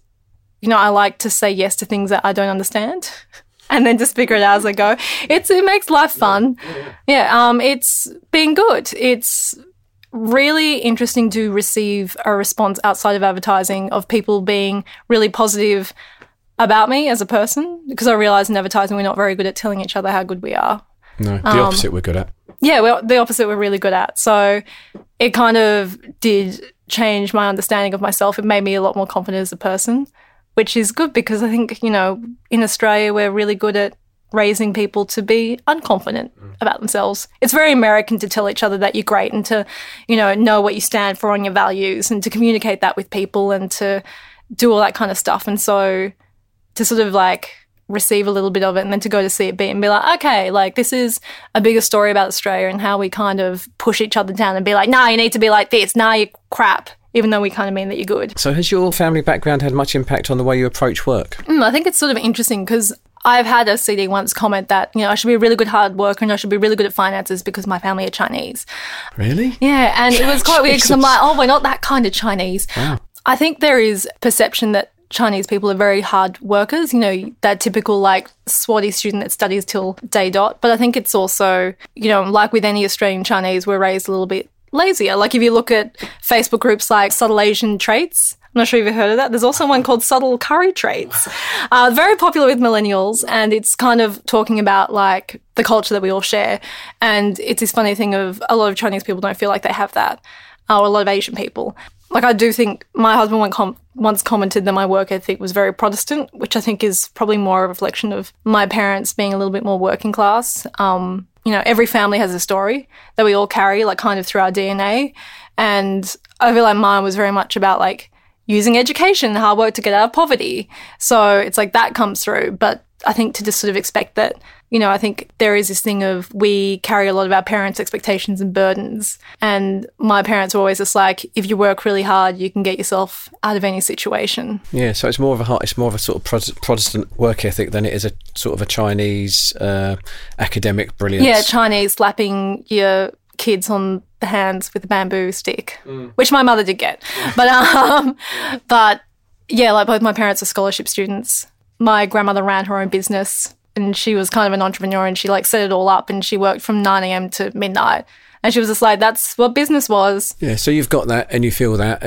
I like to say yes to things that I don't understand and then just figure it out as I go. It makes life fun. Yeah, it's been good. It's really interesting to receive a response outside of advertising of people being really positive about me as a person, because I realise in advertising we're not very good at telling each other how good we are. No, the opposite we're good at. Yeah, the opposite we're really good at. So it kind of did change my understanding of myself. It made me a lot more confident as a person, which is good because I think, in Australia we're really good at raising people to be unconfident about themselves. It's very American to tell each other that you're great and to, know what you stand for on your values and to communicate that with people and to do all that kind of stuff. And so to sort of like receive a little bit of it and then to go to see it be and be like, okay, like this is a bigger story about Australia and how we kind of push each other down and be like, nah, you need to be like this. Nah, you're crap, even though we kind of mean that you're good. So has your family background had much impact on the way you approach work? I think it's sort of interesting because I've had a CD once comment that, I should be a really good hard worker and I should be really good at finances because my family are Chinese. Really? Yeah, and it was quite weird because I'm like, oh, we're not that kind of Chinese. Wow. I think there is perception that Chinese people are very hard workers, that typical like swotty student that studies till day dot. But I think it's also, like with any Australian Chinese, we're raised a little bit lazier. Like if you look at Facebook groups like Subtle Asian Traits, I'm not sure if you've heard of that. There's also one called Subtle Curry Traits. Very popular with millennials, and it's kind of talking about like the culture that we all share. And it's this funny thing of a lot of Chinese people don't feel like they have that, or a lot of Asian people. Like I do think my husband once commented that my work ethic was very Protestant, which I think is probably more a reflection of my parents being a little bit more working class. Every family has a story that we all carry, like kind of through our DNA. And I feel like mine was very much about like using education and hard work to get out of poverty. So it's like that comes through. But I think to just sort of expect that, I think there is this thing of we carry a lot of our parents' expectations and burdens. And my parents were always just like, if you work really hard, you can get yourself out of any situation. Yeah, so it's more of a sort of Protestant work ethic than it is a sort of a Chinese academic brilliance. Yeah, Chinese slapping your kids on the hands with a bamboo stick, which my mother did get. But yeah, like both my parents are scholarship students. My grandmother ran her own business and she was kind of an entrepreneur and she like set it all up and she worked from 9 a.m. to midnight. And she was just like, that's what business was. Yeah, so you've got that and you feel that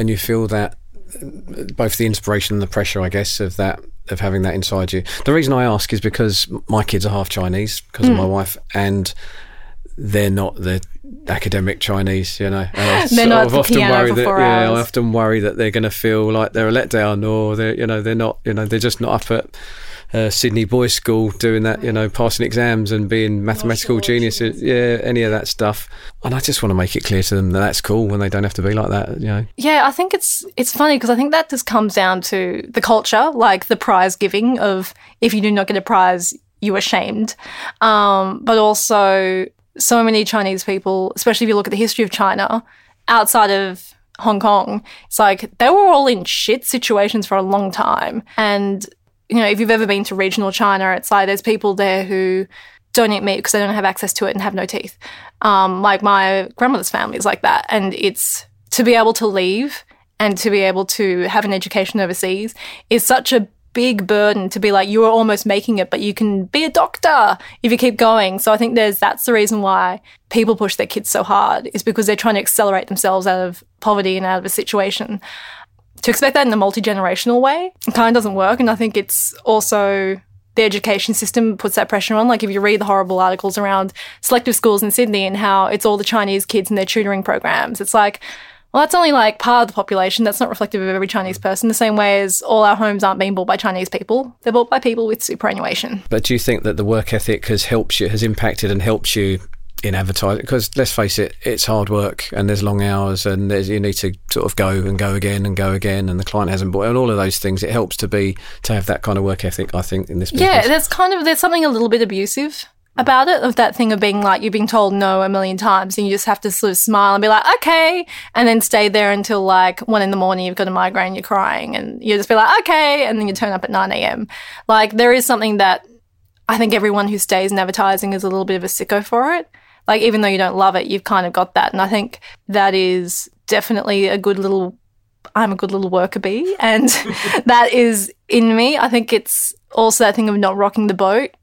both the inspiration and the pressure, I guess, of having that inside you. The reason I ask is because my kids are half Chinese because of my wife, and they're not the academic Chinese, They're not the piano for 4 hours. I often worry that they're going to feel like they're a letdown, or they're not, they're just not up at Sydney Boys School doing that, passing exams and being mathematical geniuses, any of that stuff. And I just want to make it clear to them that that's cool when they don't have to be like that, Yeah, I think it's funny because I think that just comes down to the culture, like the prize giving of if you do not get a prize, you're ashamed. But also so many Chinese people, especially if you look at the history of China, outside of Hong Kong, it's like they were all in shit situations for a long time. And if you've ever been to regional China, it's like there's people there who don't eat meat because they don't have access to it and have no teeth. Like my grandmother's family is like that. And it's to be able to leave and to be able to have an education overseas is such a big burden to be like, you are almost making it, but you can be a doctor if you keep going. So I think that's the reason why people push their kids so hard, is because they're trying to accelerate themselves out of poverty and out of a situation. To expect that in a multi-generational way, it kind of doesn't work. And I think it's also the education system puts that pressure on. Like if you read the horrible articles around selective schools in Sydney and how it's all the Chinese kids and their tutoring programs, it's like, well, that's only like part of the population. That's not reflective of every Chinese person, the same way as all our homes aren't being bought by Chinese people. They're bought by people with superannuation. But do you think that the work ethic has impacted and helped you in advertising? Because let's face it, it's hard work and there's long hours and you need to sort of go again and the client hasn't bought, and all of those things. It helps to have that kind of work ethic, I think, in this business. Yeah, there's something a little bit abusive about it, of that thing of being like, you've been told no a million times and you just have to sort of smile and be like, okay, and then stay there until like 1 a.m, you've got a migraine, you're crying, and you just be like, okay, and then you turn up at 9 a.m. Like there is something that I think everyone who stays in advertising is a little bit of a sicko for it. Like even though you don't love it, you've kind of got that. And I think that is definitely I'm a good little worker bee, and that is in me. I think it's also that thing of not rocking the boat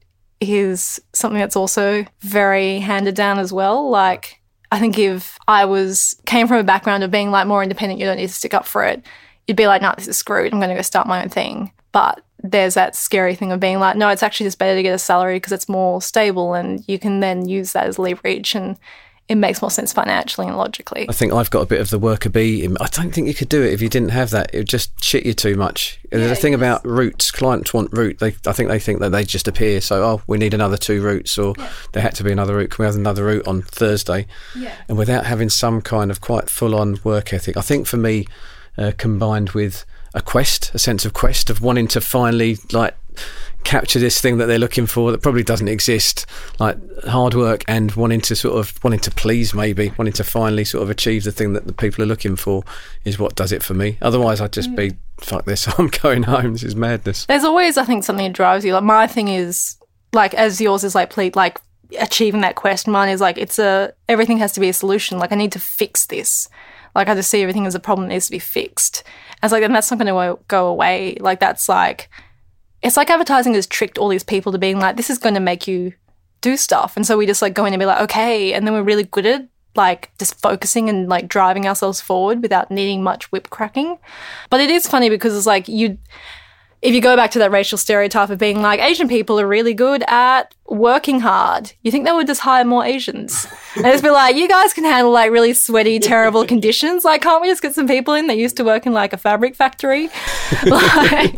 is something that's also very handed down as well. Like I think if I came from a background of being like more independent, you don't need to stick up for it, you'd be like, nah, this is screwed, I'm going to go start my own thing. But there's that scary thing of being like, no, it's actually just better to get a salary because it's more stable and you can then use that as leverage and it makes more sense financially and logically. I think I've got a bit of the worker bee. I don't think you could do it if you didn't have that. It would just shit you too much. There's a thing about routes. Clients want route. I think they think that they just appear. So, we need another 2 routes, or there had to be another route. Can we have another route on Thursday? Yeah. And without having some kind of quite full-on work ethic, I think for me, combined with a sense of quest of wanting to finally like capture this thing that they're looking for that probably doesn't exist, like hard work and wanting to please, maybe wanting to finally sort of achieve the thing that the people are looking for is what does it for me. Otherwise I'd just be, fuck this, I'm going home, this is madness. There's always, I think, something that drives you. Like my thing is like, as yours is like achieving that quest, mine is like everything has to be a solution. Like I need to fix this. Like I just see everything as a problem that needs to be fixed. And it's like, and that's not going to go away. Like that's like, it's like advertising has tricked all these people to being like, this is going to make you do stuff. And so we just like go in and be like, okay. And then we're really good at like just focusing and like driving ourselves forward without needing much whip cracking. But it is funny because it's like if you go back to that racial stereotype of being like, Asian people are really good at working hard, you think they would just hire more Asians and just be like, you guys can handle like really sweaty, terrible conditions. Like, can't we just get some people in that used to work in like a fabric factory? Like,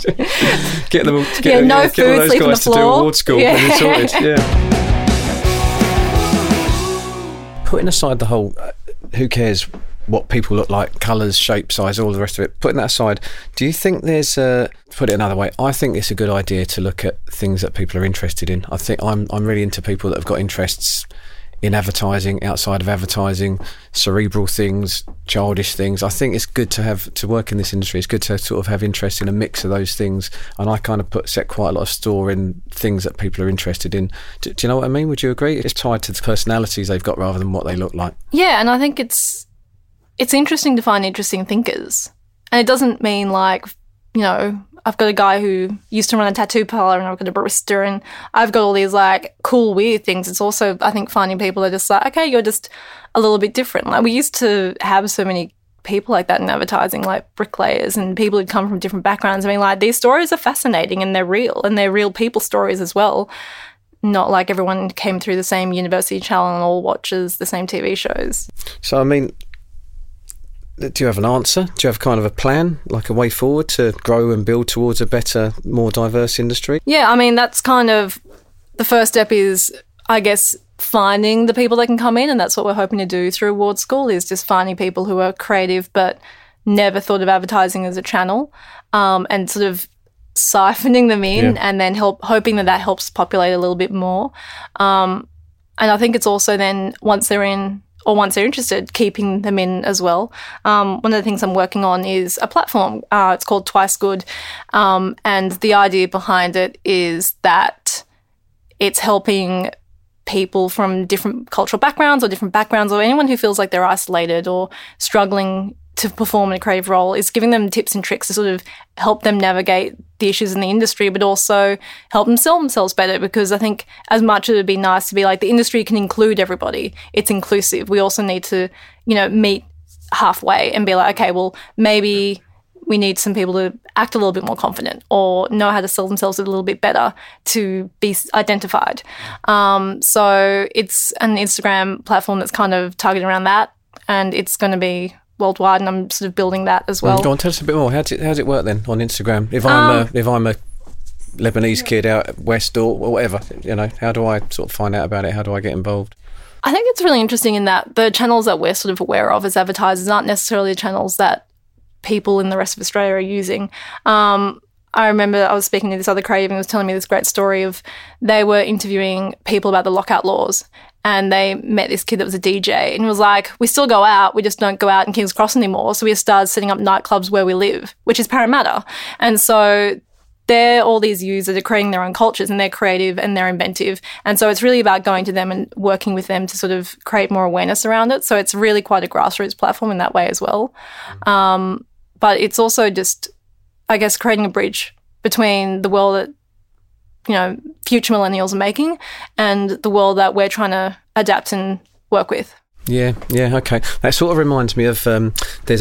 get no food, sleep on the floor. To do award school. Yeah. Sorted. Yeah. Putting aside the whole who cares what people look like, colours, shape, size, all the rest of it. Putting that aside, do you think there's put it another way, I think it's a good idea to look at things that people are interested in. I think I'm really into people that have got interests in advertising, outside of advertising, cerebral things, childish things. I think it's good to work in this industry. It's good to sort of have interest in a mix of those things. And I kind of set quite a lot of store in things that people are interested in. Do you know what I mean? Would you agree? It's tied to the personalities they've got rather than what they look like. Yeah, and I think it's interesting to find interesting thinkers. And it doesn't mean like, you know, I've got a guy who used to run a tattoo parlor and I've got a barista and I've got all these like cool, weird things. It's also, I think, finding people that are just like, okay, you're just a little bit different. Like we used to have so many people like that in advertising, like bricklayers and people who'd come from different backgrounds. I mean, like these stories are fascinating and they're real people stories as well. Not like everyone came through the same university channel and all watches the same TV shows. So, I mean, do you have an answer? Do you have kind of a plan, like a way forward to grow and build towards a better, more diverse industry? Yeah, I mean, that's kind of the first step is, I guess, finding the people that can come in, and that's what we're hoping to do through Award School, is just finding people who are creative but never thought of advertising as a channel, and sort of siphoning them in and then hoping that helps populate a little bit more. And I think it's also then once they're interested, keeping them in as well. One of the things I'm working on is a platform. It's called Twice Good. And the idea behind it is that it's helping people from different cultural backgrounds or anyone who feels like they're isolated or struggling to perform in a creative role, is giving them tips and tricks to sort of help them navigate the issues in the industry, but also help them sell themselves better. Because I think as much as it would be nice to be like the industry can include everybody, it's inclusive. We also need to, you know, meet halfway and be like, okay, well, maybe we need some people to act a little bit more confident or know how to sell themselves a little bit better to be identified. So it's an Instagram platform that's kind of targeted around that, and it's going to be worldwide, and I'm sort of building that as well. Go on, tell us a bit more. How's it work then on Instagram? If I'm a Lebanese kid out west or whatever, you know, how do I sort of find out about it? How do I get involved? I think it's really interesting in that the channels that we're sort of aware of as advertisers aren't necessarily the channels that people in the rest of Australia are using. I remember I was speaking to this other creative and he was telling me this great story of they were interviewing people about the lockout laws. And they met this kid that was a DJ and he was like, we still go out, we just don't go out in King's Cross anymore. So we just started setting up nightclubs where we live, which is Parramatta. And so they're all these youths that are creating their own cultures and they're creative and they're inventive. And so it's really about going to them and working with them to sort of create more awareness around it. So it's really quite a grassroots platform in that way as well. But it's also just, I guess, creating a bridge between the world that, you know, future millennials are making and the world that we're trying to adapt and work with. Yeah, okay. That sort of reminds me of there's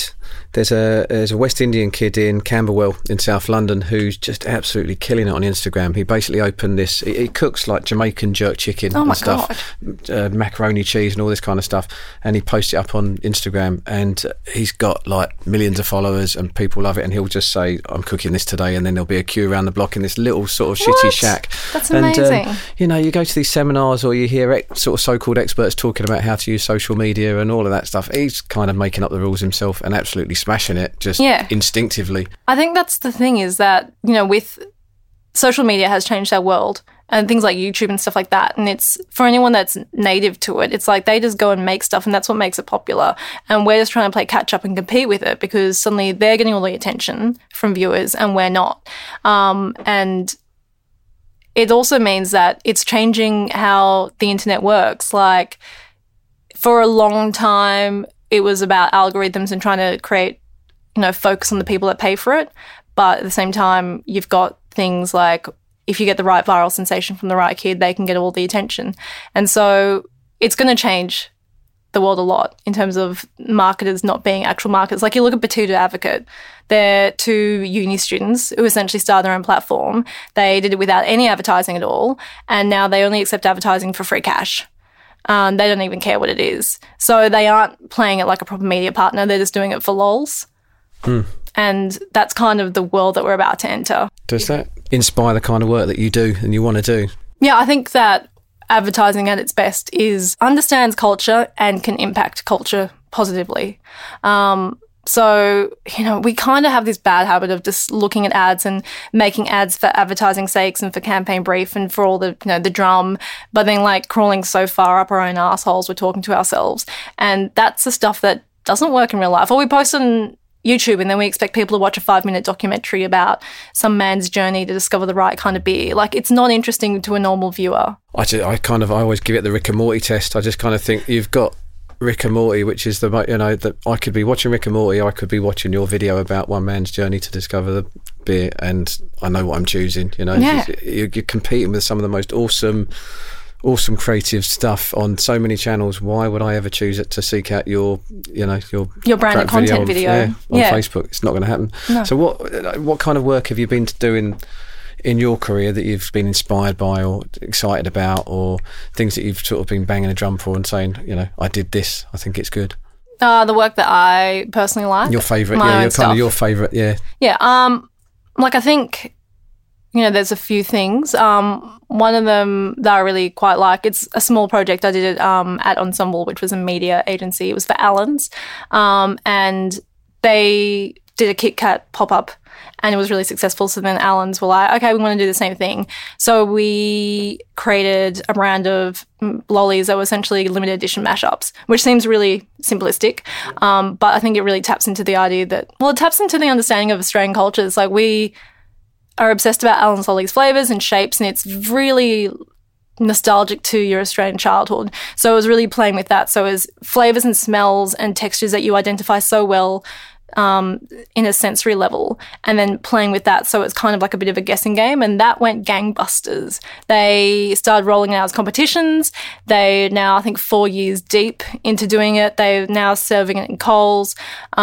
a West Indian kid in Camberwell in South London who's just absolutely killing it on Instagram. He basically opened this, he cooks like Jamaican jerk chicken and stuff, macaroni cheese and all this kind of stuff, and he posts it up on Instagram and he's got like millions of followers and people love it, and he'll just say, I'm cooking this today, and then there'll be a queue around the block in this little sort of shitty shack. That's amazing. And, you know, you go to these seminars or you hear sort of so-called experts talking about how to use social media and all of that stuff. He's kind of making up the rules himself and absolutely smashing it just instinctively. I think that's the thing, is that, you know, with social media has changed our world and things like YouTube and stuff like that, and it's for anyone that's native to it, it's like they just go and make stuff and that's what makes it popular, and we're just trying to play catch up and compete with it because suddenly they're getting all the attention from viewers and we're not. And it also means that it's changing how the internet works. Like for a long time it was about algorithms and trying to create, you know, focus on the people that pay for it. But at the same time, you've got things like if you get the right viral sensation from the right kid, they can get all the attention. And so it's going to change the world a lot in terms of marketers not being actual marketers. Like you look at Batuta Advocate, they're two uni students who essentially started their own platform. They did it without any advertising at all, and now they only accept advertising for free cash. They don't even care what it is. So they aren't playing it like a proper media partner. They're just doing it for lols. And that's kind of the world that we're about to enter. Does that inspire the kind of work that you do and you want to do? Yeah, I think that advertising at its best understands culture and can impact culture positively. So, we kind of have this bad habit of just looking at ads and making ads for advertising sakes and for campaign brief and for all the, the drum, but then like crawling so far up our own assholes, we're talking to ourselves. And that's the stuff that doesn't work in real life. Or we post on YouTube and then we expect people to watch a 5-minute documentary about some man's journey to discover the right kind of beer. Like, it's not interesting to a normal viewer. I always give it the Rick and Morty test. I just kind of think you've got Rick and Morty, which is that I could be watching Rick and Morty, I could be watching your video about one man's journey to discover the beer, and I know what I'm choosing. Yeah. You're competing with some of the most awesome creative stuff on so many channels. Why would I ever choose it to seek out your branded content video on Facebook? It's not going to happen. No. So what kind of work have you been doing in your career that you've been inspired by or excited about, or things that you've sort of been banging a drum for and saying, I did this, I think it's good? The work that I personally like. Your favourite, your favourite, yeah. Yeah, I think, there's a few things. One of them that I really quite like, it's a small project. I did it at Ensemble, which was a media agency. It was for Allen's, and they did a Kit Kat pop-up, and it was really successful. So then Allen's were like, okay, we want to do the same thing. So we created a brand of lollies that were essentially limited edition mashups, which seems really simplistic. But I think it really taps into the idea that, it taps into the understanding of Australian cultures. Like, we are obsessed about Allen's lollies flavours and shapes, and it's really nostalgic to your Australian childhood. So it was really playing with that. So it was flavours and smells and textures that you identify so well in a sensory level, and then playing with that. So it's kind of like a bit of a guessing game, and that went gangbusters. They started rolling out as competitions. They're now, I think, 4 years deep into doing it. They're now serving it in Coles.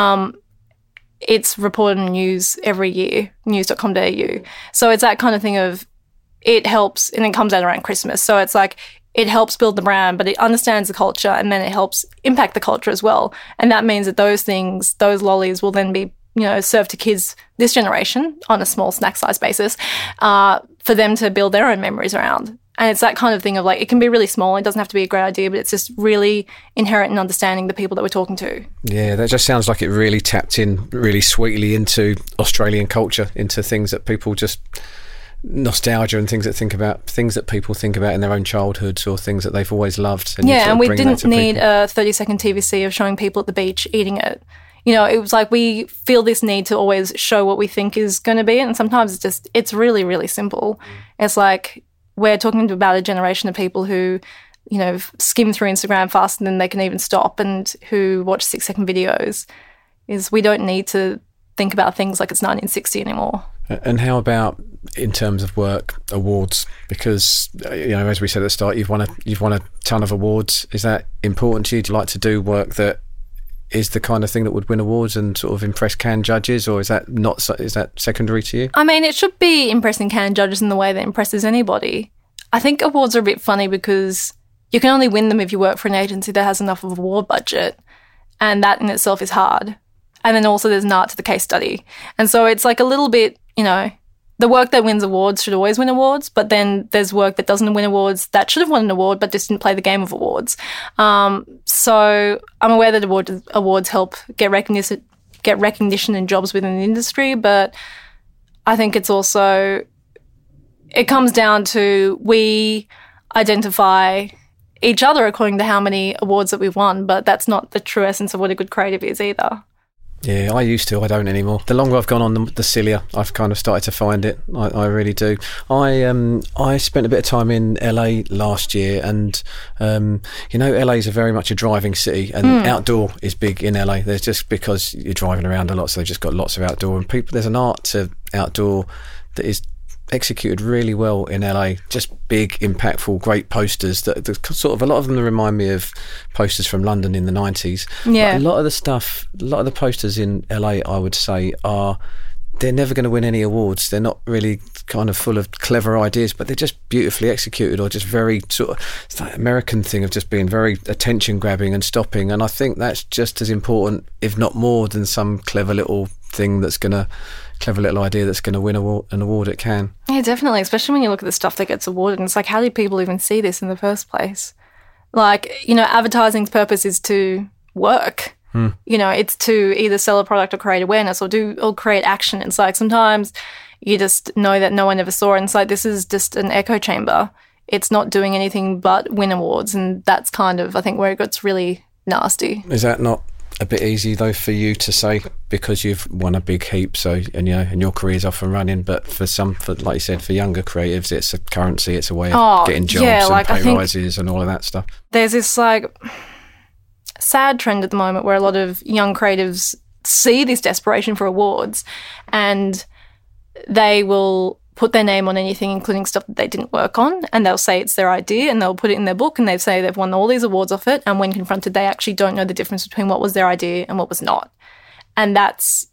It's reported in news every year, news.com.au. So it's that kind of thing of, it helps, and it comes out around Christmas. So it's like, it helps build the brand, but it understands the culture, and then it helps impact the culture as well. And that means that those things, those lollies, will then be, served to kids this generation on a small snack size basis, for them to build their own memories around. And it's that kind of thing of like, it can be really small. It doesn't have to be a great idea, but it's just really inherent in understanding the people that we're talking to. Yeah, that just sounds like it really tapped in really sweetly into Australian culture, into things that people just... nostalgia and things that people think about in their own childhoods, or things that they've always loved. And we didn't need a 30-second TVC of showing people at the beach eating it. It was like, we feel this need to always show what we think is going to be, and sometimes it's really, really simple. It's like, we're talking about a generation of people who, skim through Instagram faster than they can even stop, and who watch 6-second videos. We don't need to think about things like it's 1960 anymore. And how about in terms of work, awards? Because as we said at the start, you've won a ton of awards. Is that important to you? Do you like to do work that is the kind of thing that would win awards and sort of impress Cannes judges, or is that secondary to you? I mean, it should be impressing Cannes judges in the way that impresses anybody. I think awards are a bit funny because you can only win them if you work for an agency that has enough of an award budget, and that in itself is hard. And then also there's an art to the case study. And so it's like a little bit, the work that wins awards should always win awards, but then there's work that doesn't win awards that should have won an award but just didn't play the game of awards. So I'm aware that awards help get recognition and jobs within the industry, but I think it's also, it comes down to, we identify each other according to how many awards that we've won, but that's not the true essence of what a good creative is either. Yeah, I used to. I don't anymore. The longer I've gone on, the sillier I've kind of started to find it. I really do. I spent a bit of time in LA last year, and LA is very much a driving city, and outdoor is big in LA. There's just, because you're driving around a lot, so they've just got lots of outdoor, and people. There's an art to outdoor that is executed really well in LA. Just big, impactful, great posters that sort of, a lot of them remind me of posters from London in the 90s. Yeah. But a lot of the posters in LA, I would say, they're never going to win any awards. They're not really kind of full of clever ideas, but they're just beautifully executed, or just very sort of, it's that American thing of just being very attention grabbing and stopping. And I think that's just as important, if not more, than some clever little thing clever little idea that's going to win an award at Cannes. Yeah, definitely, especially when you look at the stuff that gets awarded, and it's like, how do people even see this in the first place? Like, advertising's purpose is to work. You know, it's to either sell a product or create awareness or create action. It's like sometimes you just know that no one ever saw it. And it's like, this is just an echo chamber. It's not doing anything but win awards. And that's kind of, I think, where it gets really nasty. Is that not a bit easy though for you to say because you've won a big heap, so and your career's off and running? But for like you said, for younger creatives, it's a currency, it's a way of getting jobs and pay rises and all of that stuff. There's this like sad trend at the moment where a lot of young creatives see this desperation for awards and they will put their name on anything, including stuff that they didn't work on, and they'll say it's their idea and they'll put it in their book and they say they've won all these awards off it, and when confronted they actually don't know the difference between what was their idea and what was not. And that's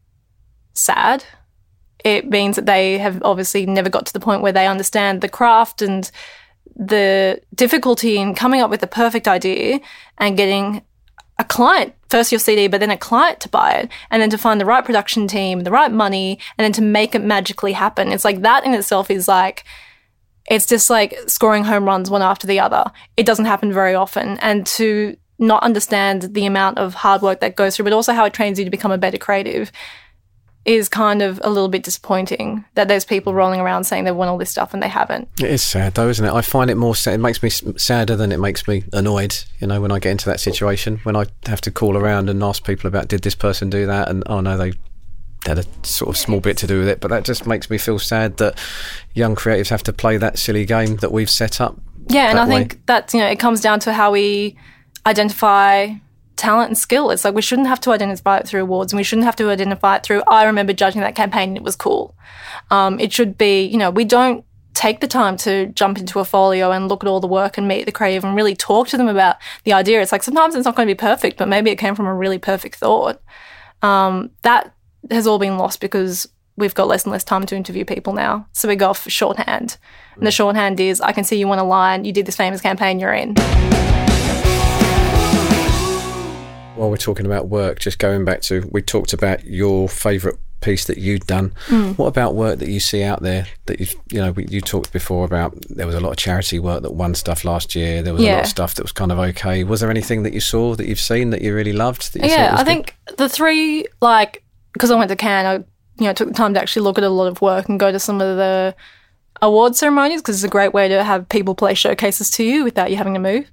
sad. It means that they have obviously never got to the point where they understand the craft and the difficulty in coming up with the perfect idea and getting a client, first your CD, but then a client to buy it, and then to find the right production team, the right money, and then to make it magically happen. It's like that in itself is like, it's just like scoring home runs one after the other. It doesn't happen very often. And to not understand the amount of hard work that goes through, but also how it trains you to become a better creative, is kind of a little bit disappointing that there's people rolling around saying they've won all this stuff and they haven't. It is sad though, isn't it? I find it more sad. It makes me sadder than it makes me annoyed, you know, when I get into that situation, when I have to call around and ask people about, did this person do that? And, oh no, they had a sort of small bit to do with it. But that just makes me feel sad that young creatives have to play that silly game that we've set up. Yeah, and I think that, you know, it comes down to how we identify talent and skill. It's like we shouldn't have to identify it through awards, and we shouldn't have to identify it through, I remember judging that campaign and it was cool. It should be, you know, we don't take the time to jump into a folio and look at all the work and meet the creative and really talk to them about the idea. It's like sometimes it's not going to be perfect, but maybe it came from a really perfect thought. That has all been lost because we've got less and less time to interview people now. So we go off for shorthand. And the shorthand is, I can see you want a line, you did this famous campaign, you're in. While we're talking about work, just going back to, we talked about your favourite piece that you'd done. What about work that you see out there that you talked before about? There was a lot of charity work that won stuff last year. There was a lot of stuff that was kind of okay. Was there anything that you saw that you've seen that you really loved? That you I think the three, like, because I went to Cannes, I took the time to actually look at a lot of work and go to some of the award ceremonies, because it's a great way to have people play showcases to you without you having to move.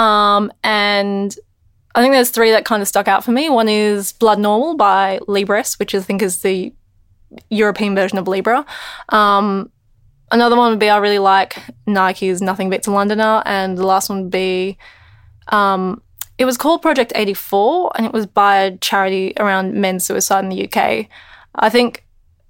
And I think there's three that kind of stuck out for me. One is Blood Normal by Libres, which I think is the European version of Libra. Another one would be, I really like Nike's Nothing Beats a Londoner. And the last one would be, it was called Project 84, and it was by a charity around men's suicide in the UK. I think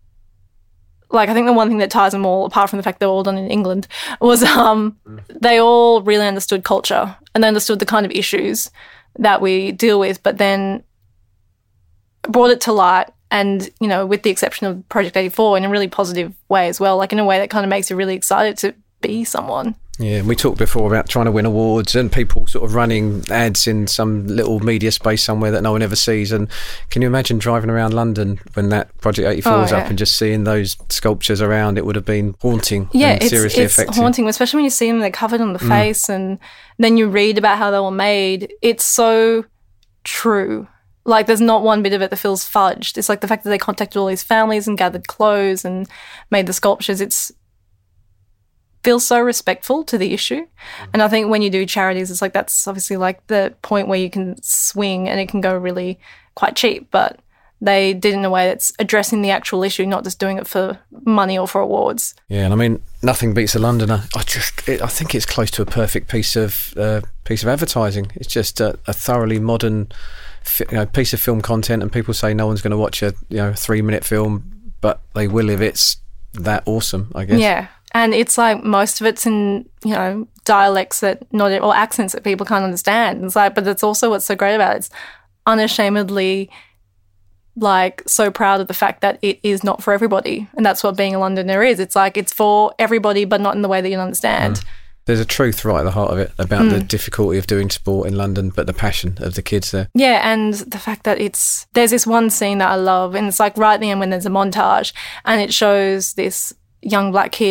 the one thing that ties them all, apart from the fact they're all done in England, was they all really understood culture and they understood the kind of issues that we deal with, but then brought it to light, and, you know, with the exception of Project 84, in a really positive way as well, like in a way that kind of makes you really excited to be someone. Yeah, and we talked before about trying to win awards and people sort of running ads in some little media space somewhere that no one ever sees. And can you imagine driving around London when that Project 84 was up and just seeing those sculptures around? It would have been haunting. Yeah, and seriously it's affecting. Haunting, especially when you see them, they're covered on the face, and then you read about how they were made. It's so true. Like, there's not one bit of it that feels fudged. It's like the fact that they contacted all these families and gathered clothes and made the sculptures. It's feels so respectful to the issue. And I think when you do charities, it's like that's obviously like the point where you can swing and it can go really quite cheap, but they did it in a way that's addressing the actual issue, not just doing it for money or for awards. Yeah, and I mean, Nothing Beats a Londoner. I think it's close to a perfect piece of advertising. It's just a thoroughly modern piece of film content, and people say no one's going to watch a 3-minute film, but they will if it's that awesome, I guess. Yeah. And it's like most of it's in, dialects or accents that people can't understand. It's like, but that's also what's so great about it. It's unashamedly, like, so proud of the fact that it is not for everybody. And that's what being a Londoner is. It's like it's for everybody, but not in the way that you understand. There's a truth right at the heart of it about the difficulty of doing sport in London, but the passion of the kids there. Yeah, and the fact that there's this one scene that I love, and it's like right at the end when there's a montage, and it shows this young black kid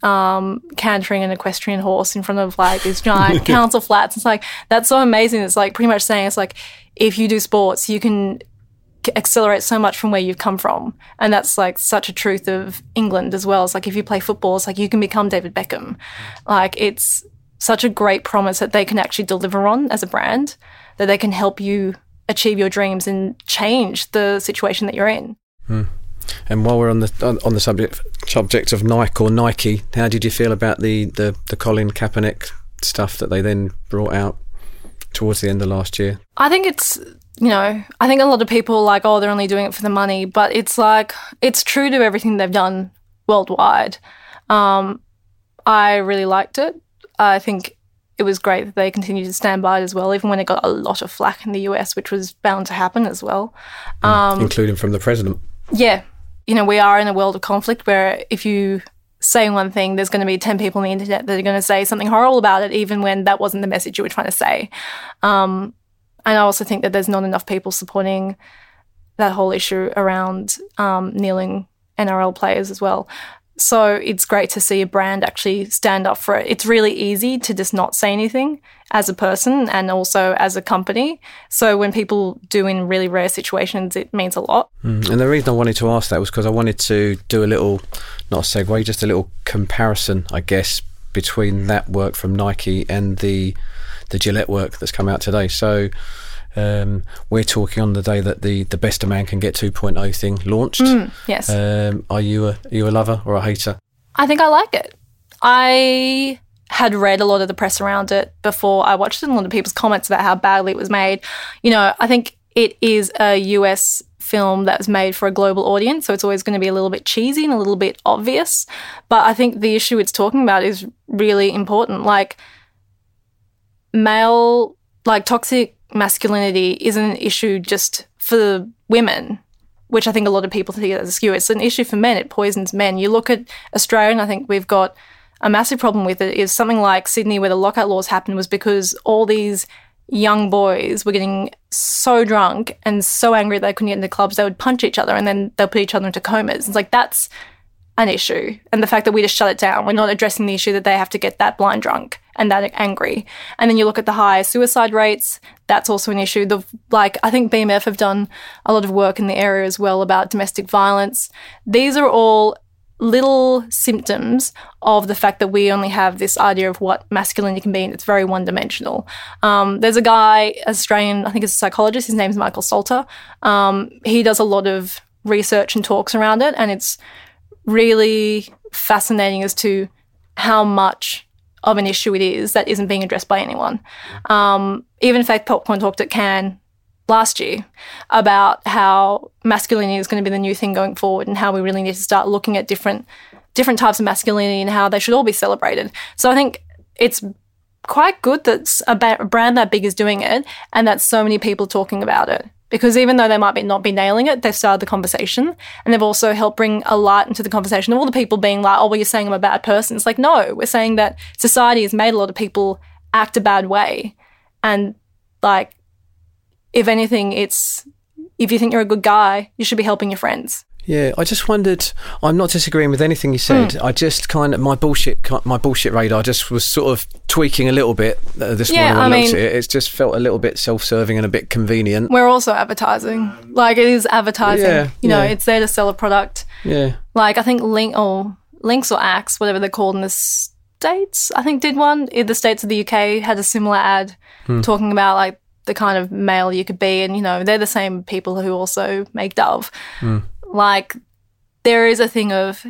cantering an equestrian horse in front of like these giant council flats. It's like, that's so amazing. It's like pretty much saying it's like, if you do sports, you can accelerate so much from where you've come from. And that's like such a truth of England as well. It's like, if you play football, it's like you can become David Beckham. Like, it's such a great promise that they can actually deliver on as a brand, that they can help you achieve your dreams and change the situation that you're in. And while we're on the subject of Nike, how did you feel about the Colin Kaepernick stuff that they then brought out towards the end of last year? I think it's, I think a lot of people are like, oh, they're only doing it for the money, but it's like, it's true to everything they've done worldwide. I really liked it. I think it was great that they continued to stand by it as well, even when it got a lot of flack in the US, which was bound to happen as well. Including from the president. Yeah. We are in a world of conflict where if you say one thing, there's going to be 10 people on the internet that are going to say something horrible about it, even when that wasn't the message you were trying to say. And I also think that there's not enough people supporting that whole issue around kneeling NRL players as well. So it's great to see a brand actually stand up for it. It's really easy to just not say anything as a person and also as a company. So when people do in really rare situations, it means a lot. And the reason I wanted to ask that was because I wanted to do a little, not a segue, just a little comparison, I guess, between that work from Nike and the Gillette work that's come out today. So we're talking on the day that the Best a Man Can Get 2.0 thing launched. Yes. Are you a lover or a hater? I think I like it. I had read a lot of the press around it before I watched it, and a lot of people's comments about how badly it was made. I think it is a US film that was made for a global audience, so it's always going to be a little bit cheesy and a little bit obvious. But I think the issue it's talking about is really important. Like, toxic masculinity isn't an issue just for women, which I think a lot of people think as a skew. It's an issue for men. It poisons men. You look at Australia, and I think we've got a massive problem with it, is something like Sydney, where the lockout laws happened, was because all these young boys were getting so drunk and so angry they couldn't get into clubs, they would punch each other and then they'll put each other into comas. It's like, that's an issue. And the fact that we just shut it down, we're not addressing the issue that they have to get that blind drunk and that angry. And then you look at the high suicide rates, that's also an issue. I think BMF have done a lot of work in the area as well about domestic violence. These are all little symptoms of the fact that we only have this idea of what masculinity can be, and it's very one-dimensional. There's a guy, Australian, I think he's a psychologist, his name's Michael Salter. He does a lot of research and talks around it, and it's really fascinating as to how much of an issue it is that isn't being addressed by anyone. Even Faith Popcorn talked at Cannes last year about how masculinity is going to be the new thing going forward, and how we really need to start looking at different types of masculinity and how they should all be celebrated. So I think it's quite good that a brand that big is doing it, and that so many people talking about it. Because even though they might not be nailing it, they've started the conversation, and they've also helped bring a light into the conversation of all the people being like, oh, well, you're saying I'm a bad person. It's like, no, we're saying that society has made a lot of people act a bad way. And, like, if anything, if you think you're a good guy, you should be helping your friends. Yeah, I just wondered, I'm not disagreeing with anything you said. I just my bullshit radar just was sort of tweaking a little bit this morning when I looked at it. It just felt a little bit self-serving and a bit convenient. We're also advertising. Like, it is advertising. It's there to sell a product. Yeah. Like, I think Lynx or Axe, whatever they're called in the States, I think did one. In the States of the UK had a similar ad talking about, like, the kind of male you could be. And, they're the same people who also make Dove. Like, there is a thing of,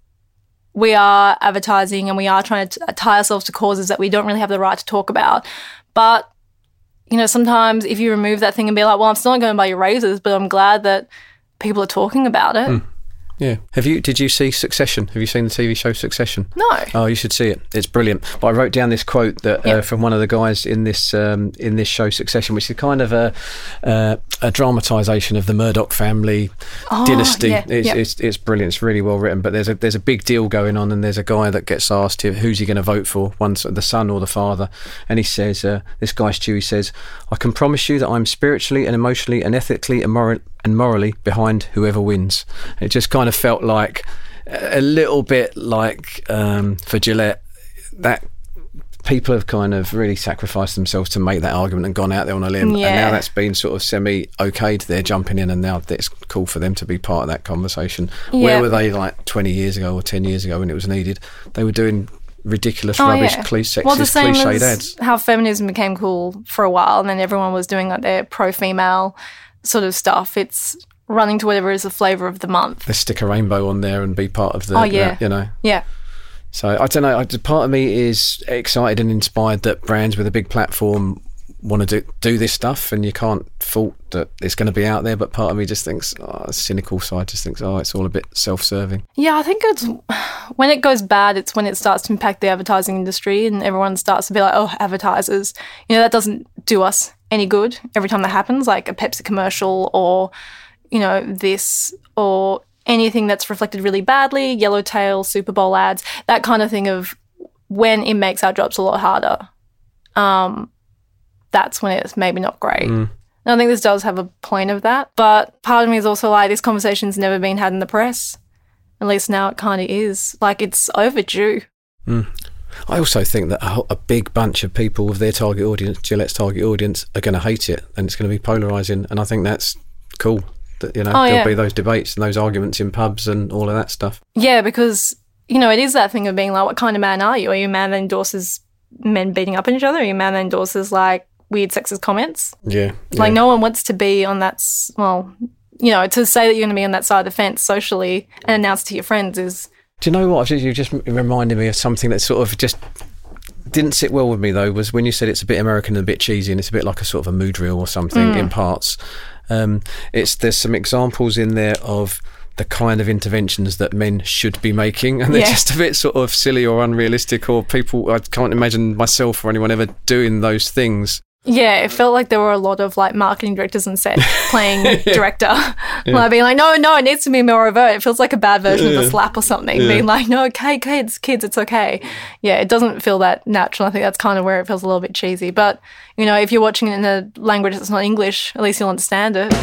we are advertising and we are trying to tie ourselves to causes that we don't really have the right to talk about. But, sometimes if you remove that thing and be like, well, I'm still not going to buy your razors, but I'm glad that people are talking about it. Yeah. Did you see Succession? Have you seen the TV show Succession? No. Oh, you should see it. It's brilliant. But I wrote down this quote that from one of the guys in this show Succession, which is kind of a dramatisation of the Murdoch family dynasty. Yeah. It's brilliant. It's really well written. But there's a big deal going on, and there's a guy that gets asked who's he going to vote for, the son or the father, and he says, this guy Stewie says, I can promise you that I'm spiritually and emotionally and ethically and morally behind whoever wins. It just kind of felt like a little bit like for Gillette, that people have kind of really sacrificed themselves to make that argument and gone out there on a limb. Yeah. And now that's been sort of semi-okayed. They're jumping in, and now it's cool for them to be part of that conversation. Yeah. Where were they like 20 years ago or 10 years ago when it was needed? They were doing ridiculous, rubbish, sexist, well, the same cliched as ads. how feminism became cool for a while, and then everyone was doing like their pro-female sort of stuff. It's running to whatever is the flavour of the month. They stick a rainbow on there and be part of the, you know. Yeah. So I don't know. Part of me is excited and inspired that brands with a big platform want to do this stuff, and you can't fault that it's going to be out there. But part of me just thinks, cynical side just thinks, it's all a bit self-serving. Yeah, I think it's when it goes bad, it's when it starts to impact the advertising industry, and everyone starts to be like, oh, advertisers. You know, that doesn't do us any good every time that happens, like a Pepsi commercial or, you know, this or anything that's reflected really badly, Yellowtail, Super Bowl ads, that kind of thing of when it makes our jobs a lot harder. That's when it's maybe not great. And I think this does have a point of that. But part of me is also like, this conversation's never been had in the press. At least now it kind of is. Like, it's overdue. I also think that a big bunch of people with their target audience, Gillette's target audience, are going to hate it, and it's going to be polarising. And I think that's cool. That, you know, there'll be those debates and those arguments in pubs and all of that stuff. Yeah, because, you know, it is that thing of being like, what kind of man are you? Are you a man that endorses men beating up on each other? Are you a man that endorses, like, weird sexist comments? Yeah. Like, no one wants to be on that, well, you know, to say that you're going to be on that side of the fence socially and announce to your friends is... Do you know what? You just reminded me of something that sort of just didn't sit well with me, though, was when you said it's a bit American and a bit cheesy and it's a bit like a sort of a mood reel or something in parts. There's some examples in there of the kind of interventions that men should be making, and they're just a bit sort of silly or unrealistic, or people, I can't imagine myself or anyone ever doing those things. Yeah, it felt like there were a lot of like marketing directors on set playing director, like being like, no, it needs to be more overt. It feels like a bad version of a slap or something. Being like, no, okay, kids, it's okay. Yeah, it doesn't feel that natural. I think that's kind of where it feels a little bit cheesy. But, you know, if you're watching it in a language that's not English, at least you'll understand it.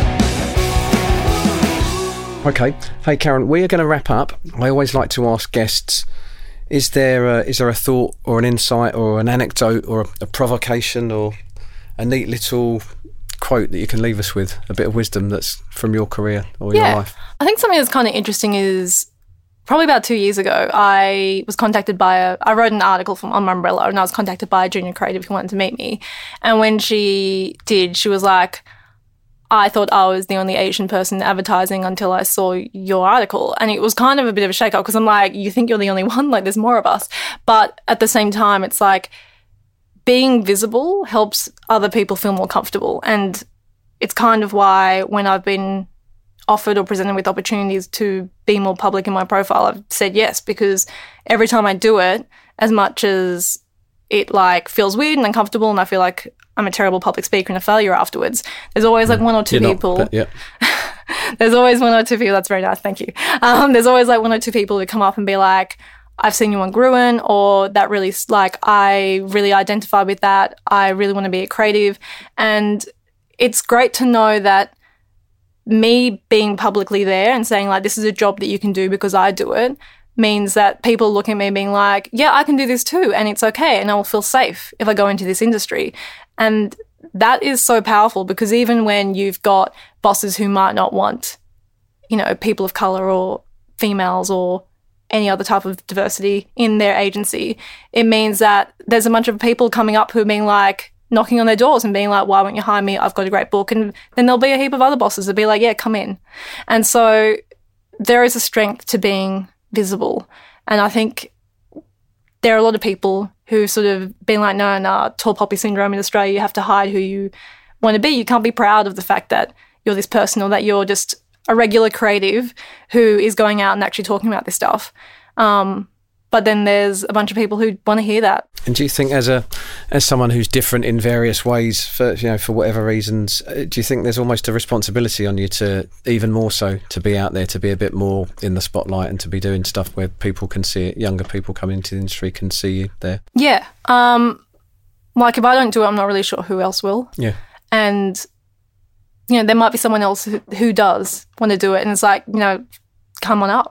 Okay. Hey, Karen, we are going to wrap up. I always like to ask guests, is there a thought or an insight or an anecdote or a provocation or a neat little quote that you can leave us with, a bit of wisdom that's from your career or your life? I think something that's kind of interesting is probably about 2 years ago, I was contacted by I wrote an article on my Umbrella, and I was contacted by a junior creative who wanted to meet me. And when she did, she was like, I thought I was the only Asian person advertising until I saw your article. And it was kind of a bit of a shake-up because I'm like, you think you're the only one? Like, there's more of us. But at the same time, it's like being visible helps other people feel more comfortable. And it's kind of why when I've been offered or presented with opportunities to be more public in my profile, I've said yes, because every time I do it, as much as it like feels weird and uncomfortable and I feel like I'm a terrible public speaker and a failure afterwards, there's always like one or two people. There's always one or two people. That's very nice. Thank you. There's always like one or two people who come up and be like, I've seen you on Gruen, or that really, like, I really identify with that. I really want to be a creative. And it's great to know that me being publicly there and saying like, this is a job that you can do because I do it, means that people look at me being like, yeah, I can do this too, and it's okay, and I will feel safe if I go into this industry. And that is so powerful, because even when you've got bosses who might not want, you know, people of colour or females or any other type of diversity in their agency, it means that there's a bunch of people coming up who are being like, knocking on their doors and being like, why won't you hire me? I've got a great book. And then there'll be a heap of other bosses that'll be like, yeah, come in. And so there is a strength to being visible. And I think there are a lot of people who sort of been like, no, tall poppy syndrome in Australia, you have to hide who you want to be. You can't be proud of the fact that you're this person or that you're just a regular creative who is going out and actually talking about this stuff. But then there's a bunch of people who want to hear that. And do you think, as someone who's different in various ways, for whatever reasons, do you think there's almost a responsibility on you to, even more so, to be out there, to be a bit more in the spotlight and to be doing stuff where people can see it, younger people coming into the industry can see you there? Yeah. Like, if I don't do it, I'm not really sure who else will. Yeah. And, there might be someone else who does want to do it, and it's like, come on up.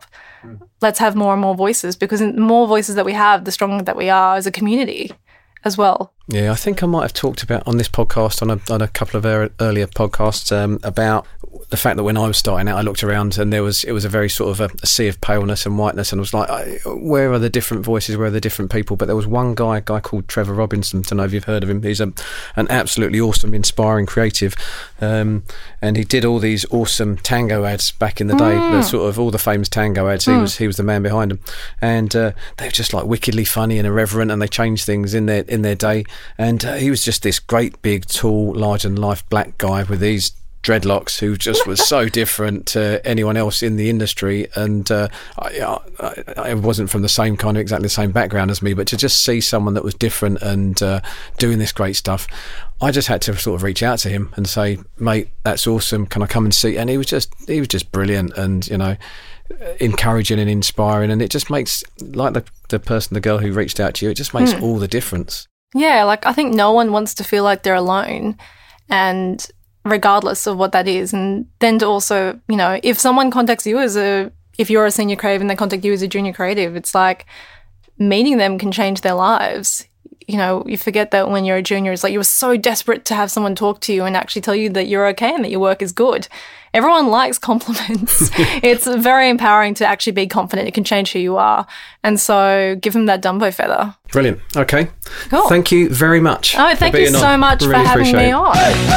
let's have more and more voices, because the more voices that we have, the stronger that we are as a community as well. Yeah, I think I might have talked about on this podcast, on a couple of earlier podcasts, about the fact that when I was starting out, I looked around and it was a very sort of a sea of paleness and whiteness, and I was like, where are the different voices? Where are the different people? But there was one guy called Trevor Robinson. I don't know if you've heard of him. He's an absolutely awesome, inspiring creative, and he did all these awesome tango ads back in the day. The sort of all the famous tango ads. He was the man behind them, and they were just like wickedly funny and irreverent, and they changed things in their day. And he was just this great, big, tall, larger-than-life black guy with these dreadlocks who just was so different to anyone else in the industry. And I wasn't from the same kind of exactly the same background as me, but to just see someone that was different and doing this great stuff, I just had to sort of reach out to him and say, mate, that's awesome. Can I come and see? And he was just brilliant, and, you know, encouraging and inspiring. And it just makes, like the girl who reached out to you, it just makes all the difference. Yeah, like I think no one wants to feel like they're alone, and regardless of what that is. And then to also, you know, if someone contacts you if you're a senior creative and they contact you as a junior creative, it's like meeting them can change their lives. You know, you forget that when you're a junior, it's like you were so desperate to have someone talk to you and actually tell you that you're okay and that your work is good. Everyone likes compliments. It's very empowering to actually be confident. It can change who you are. And so give them that Dumbo feather. Brilliant. Okay. Cool. Thank you very much. Oh, thank you so much for having me on.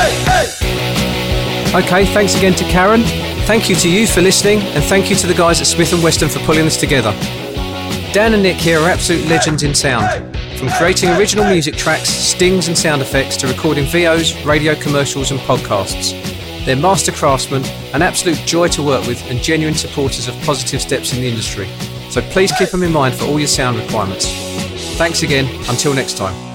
Okay, thanks again to Karen. Thank you to you for listening, and thank you to the guys at Smith & Weston for pulling this together. Dan and Nick here are absolute legends in sound. From creating original music tracks, stings and sound effects to recording VOs, radio commercials and podcasts. They're master craftsmen, an absolute joy to work with, and genuine supporters of positive steps in the industry. So please keep them in mind for all your sound requirements. Thanks again. Until next time.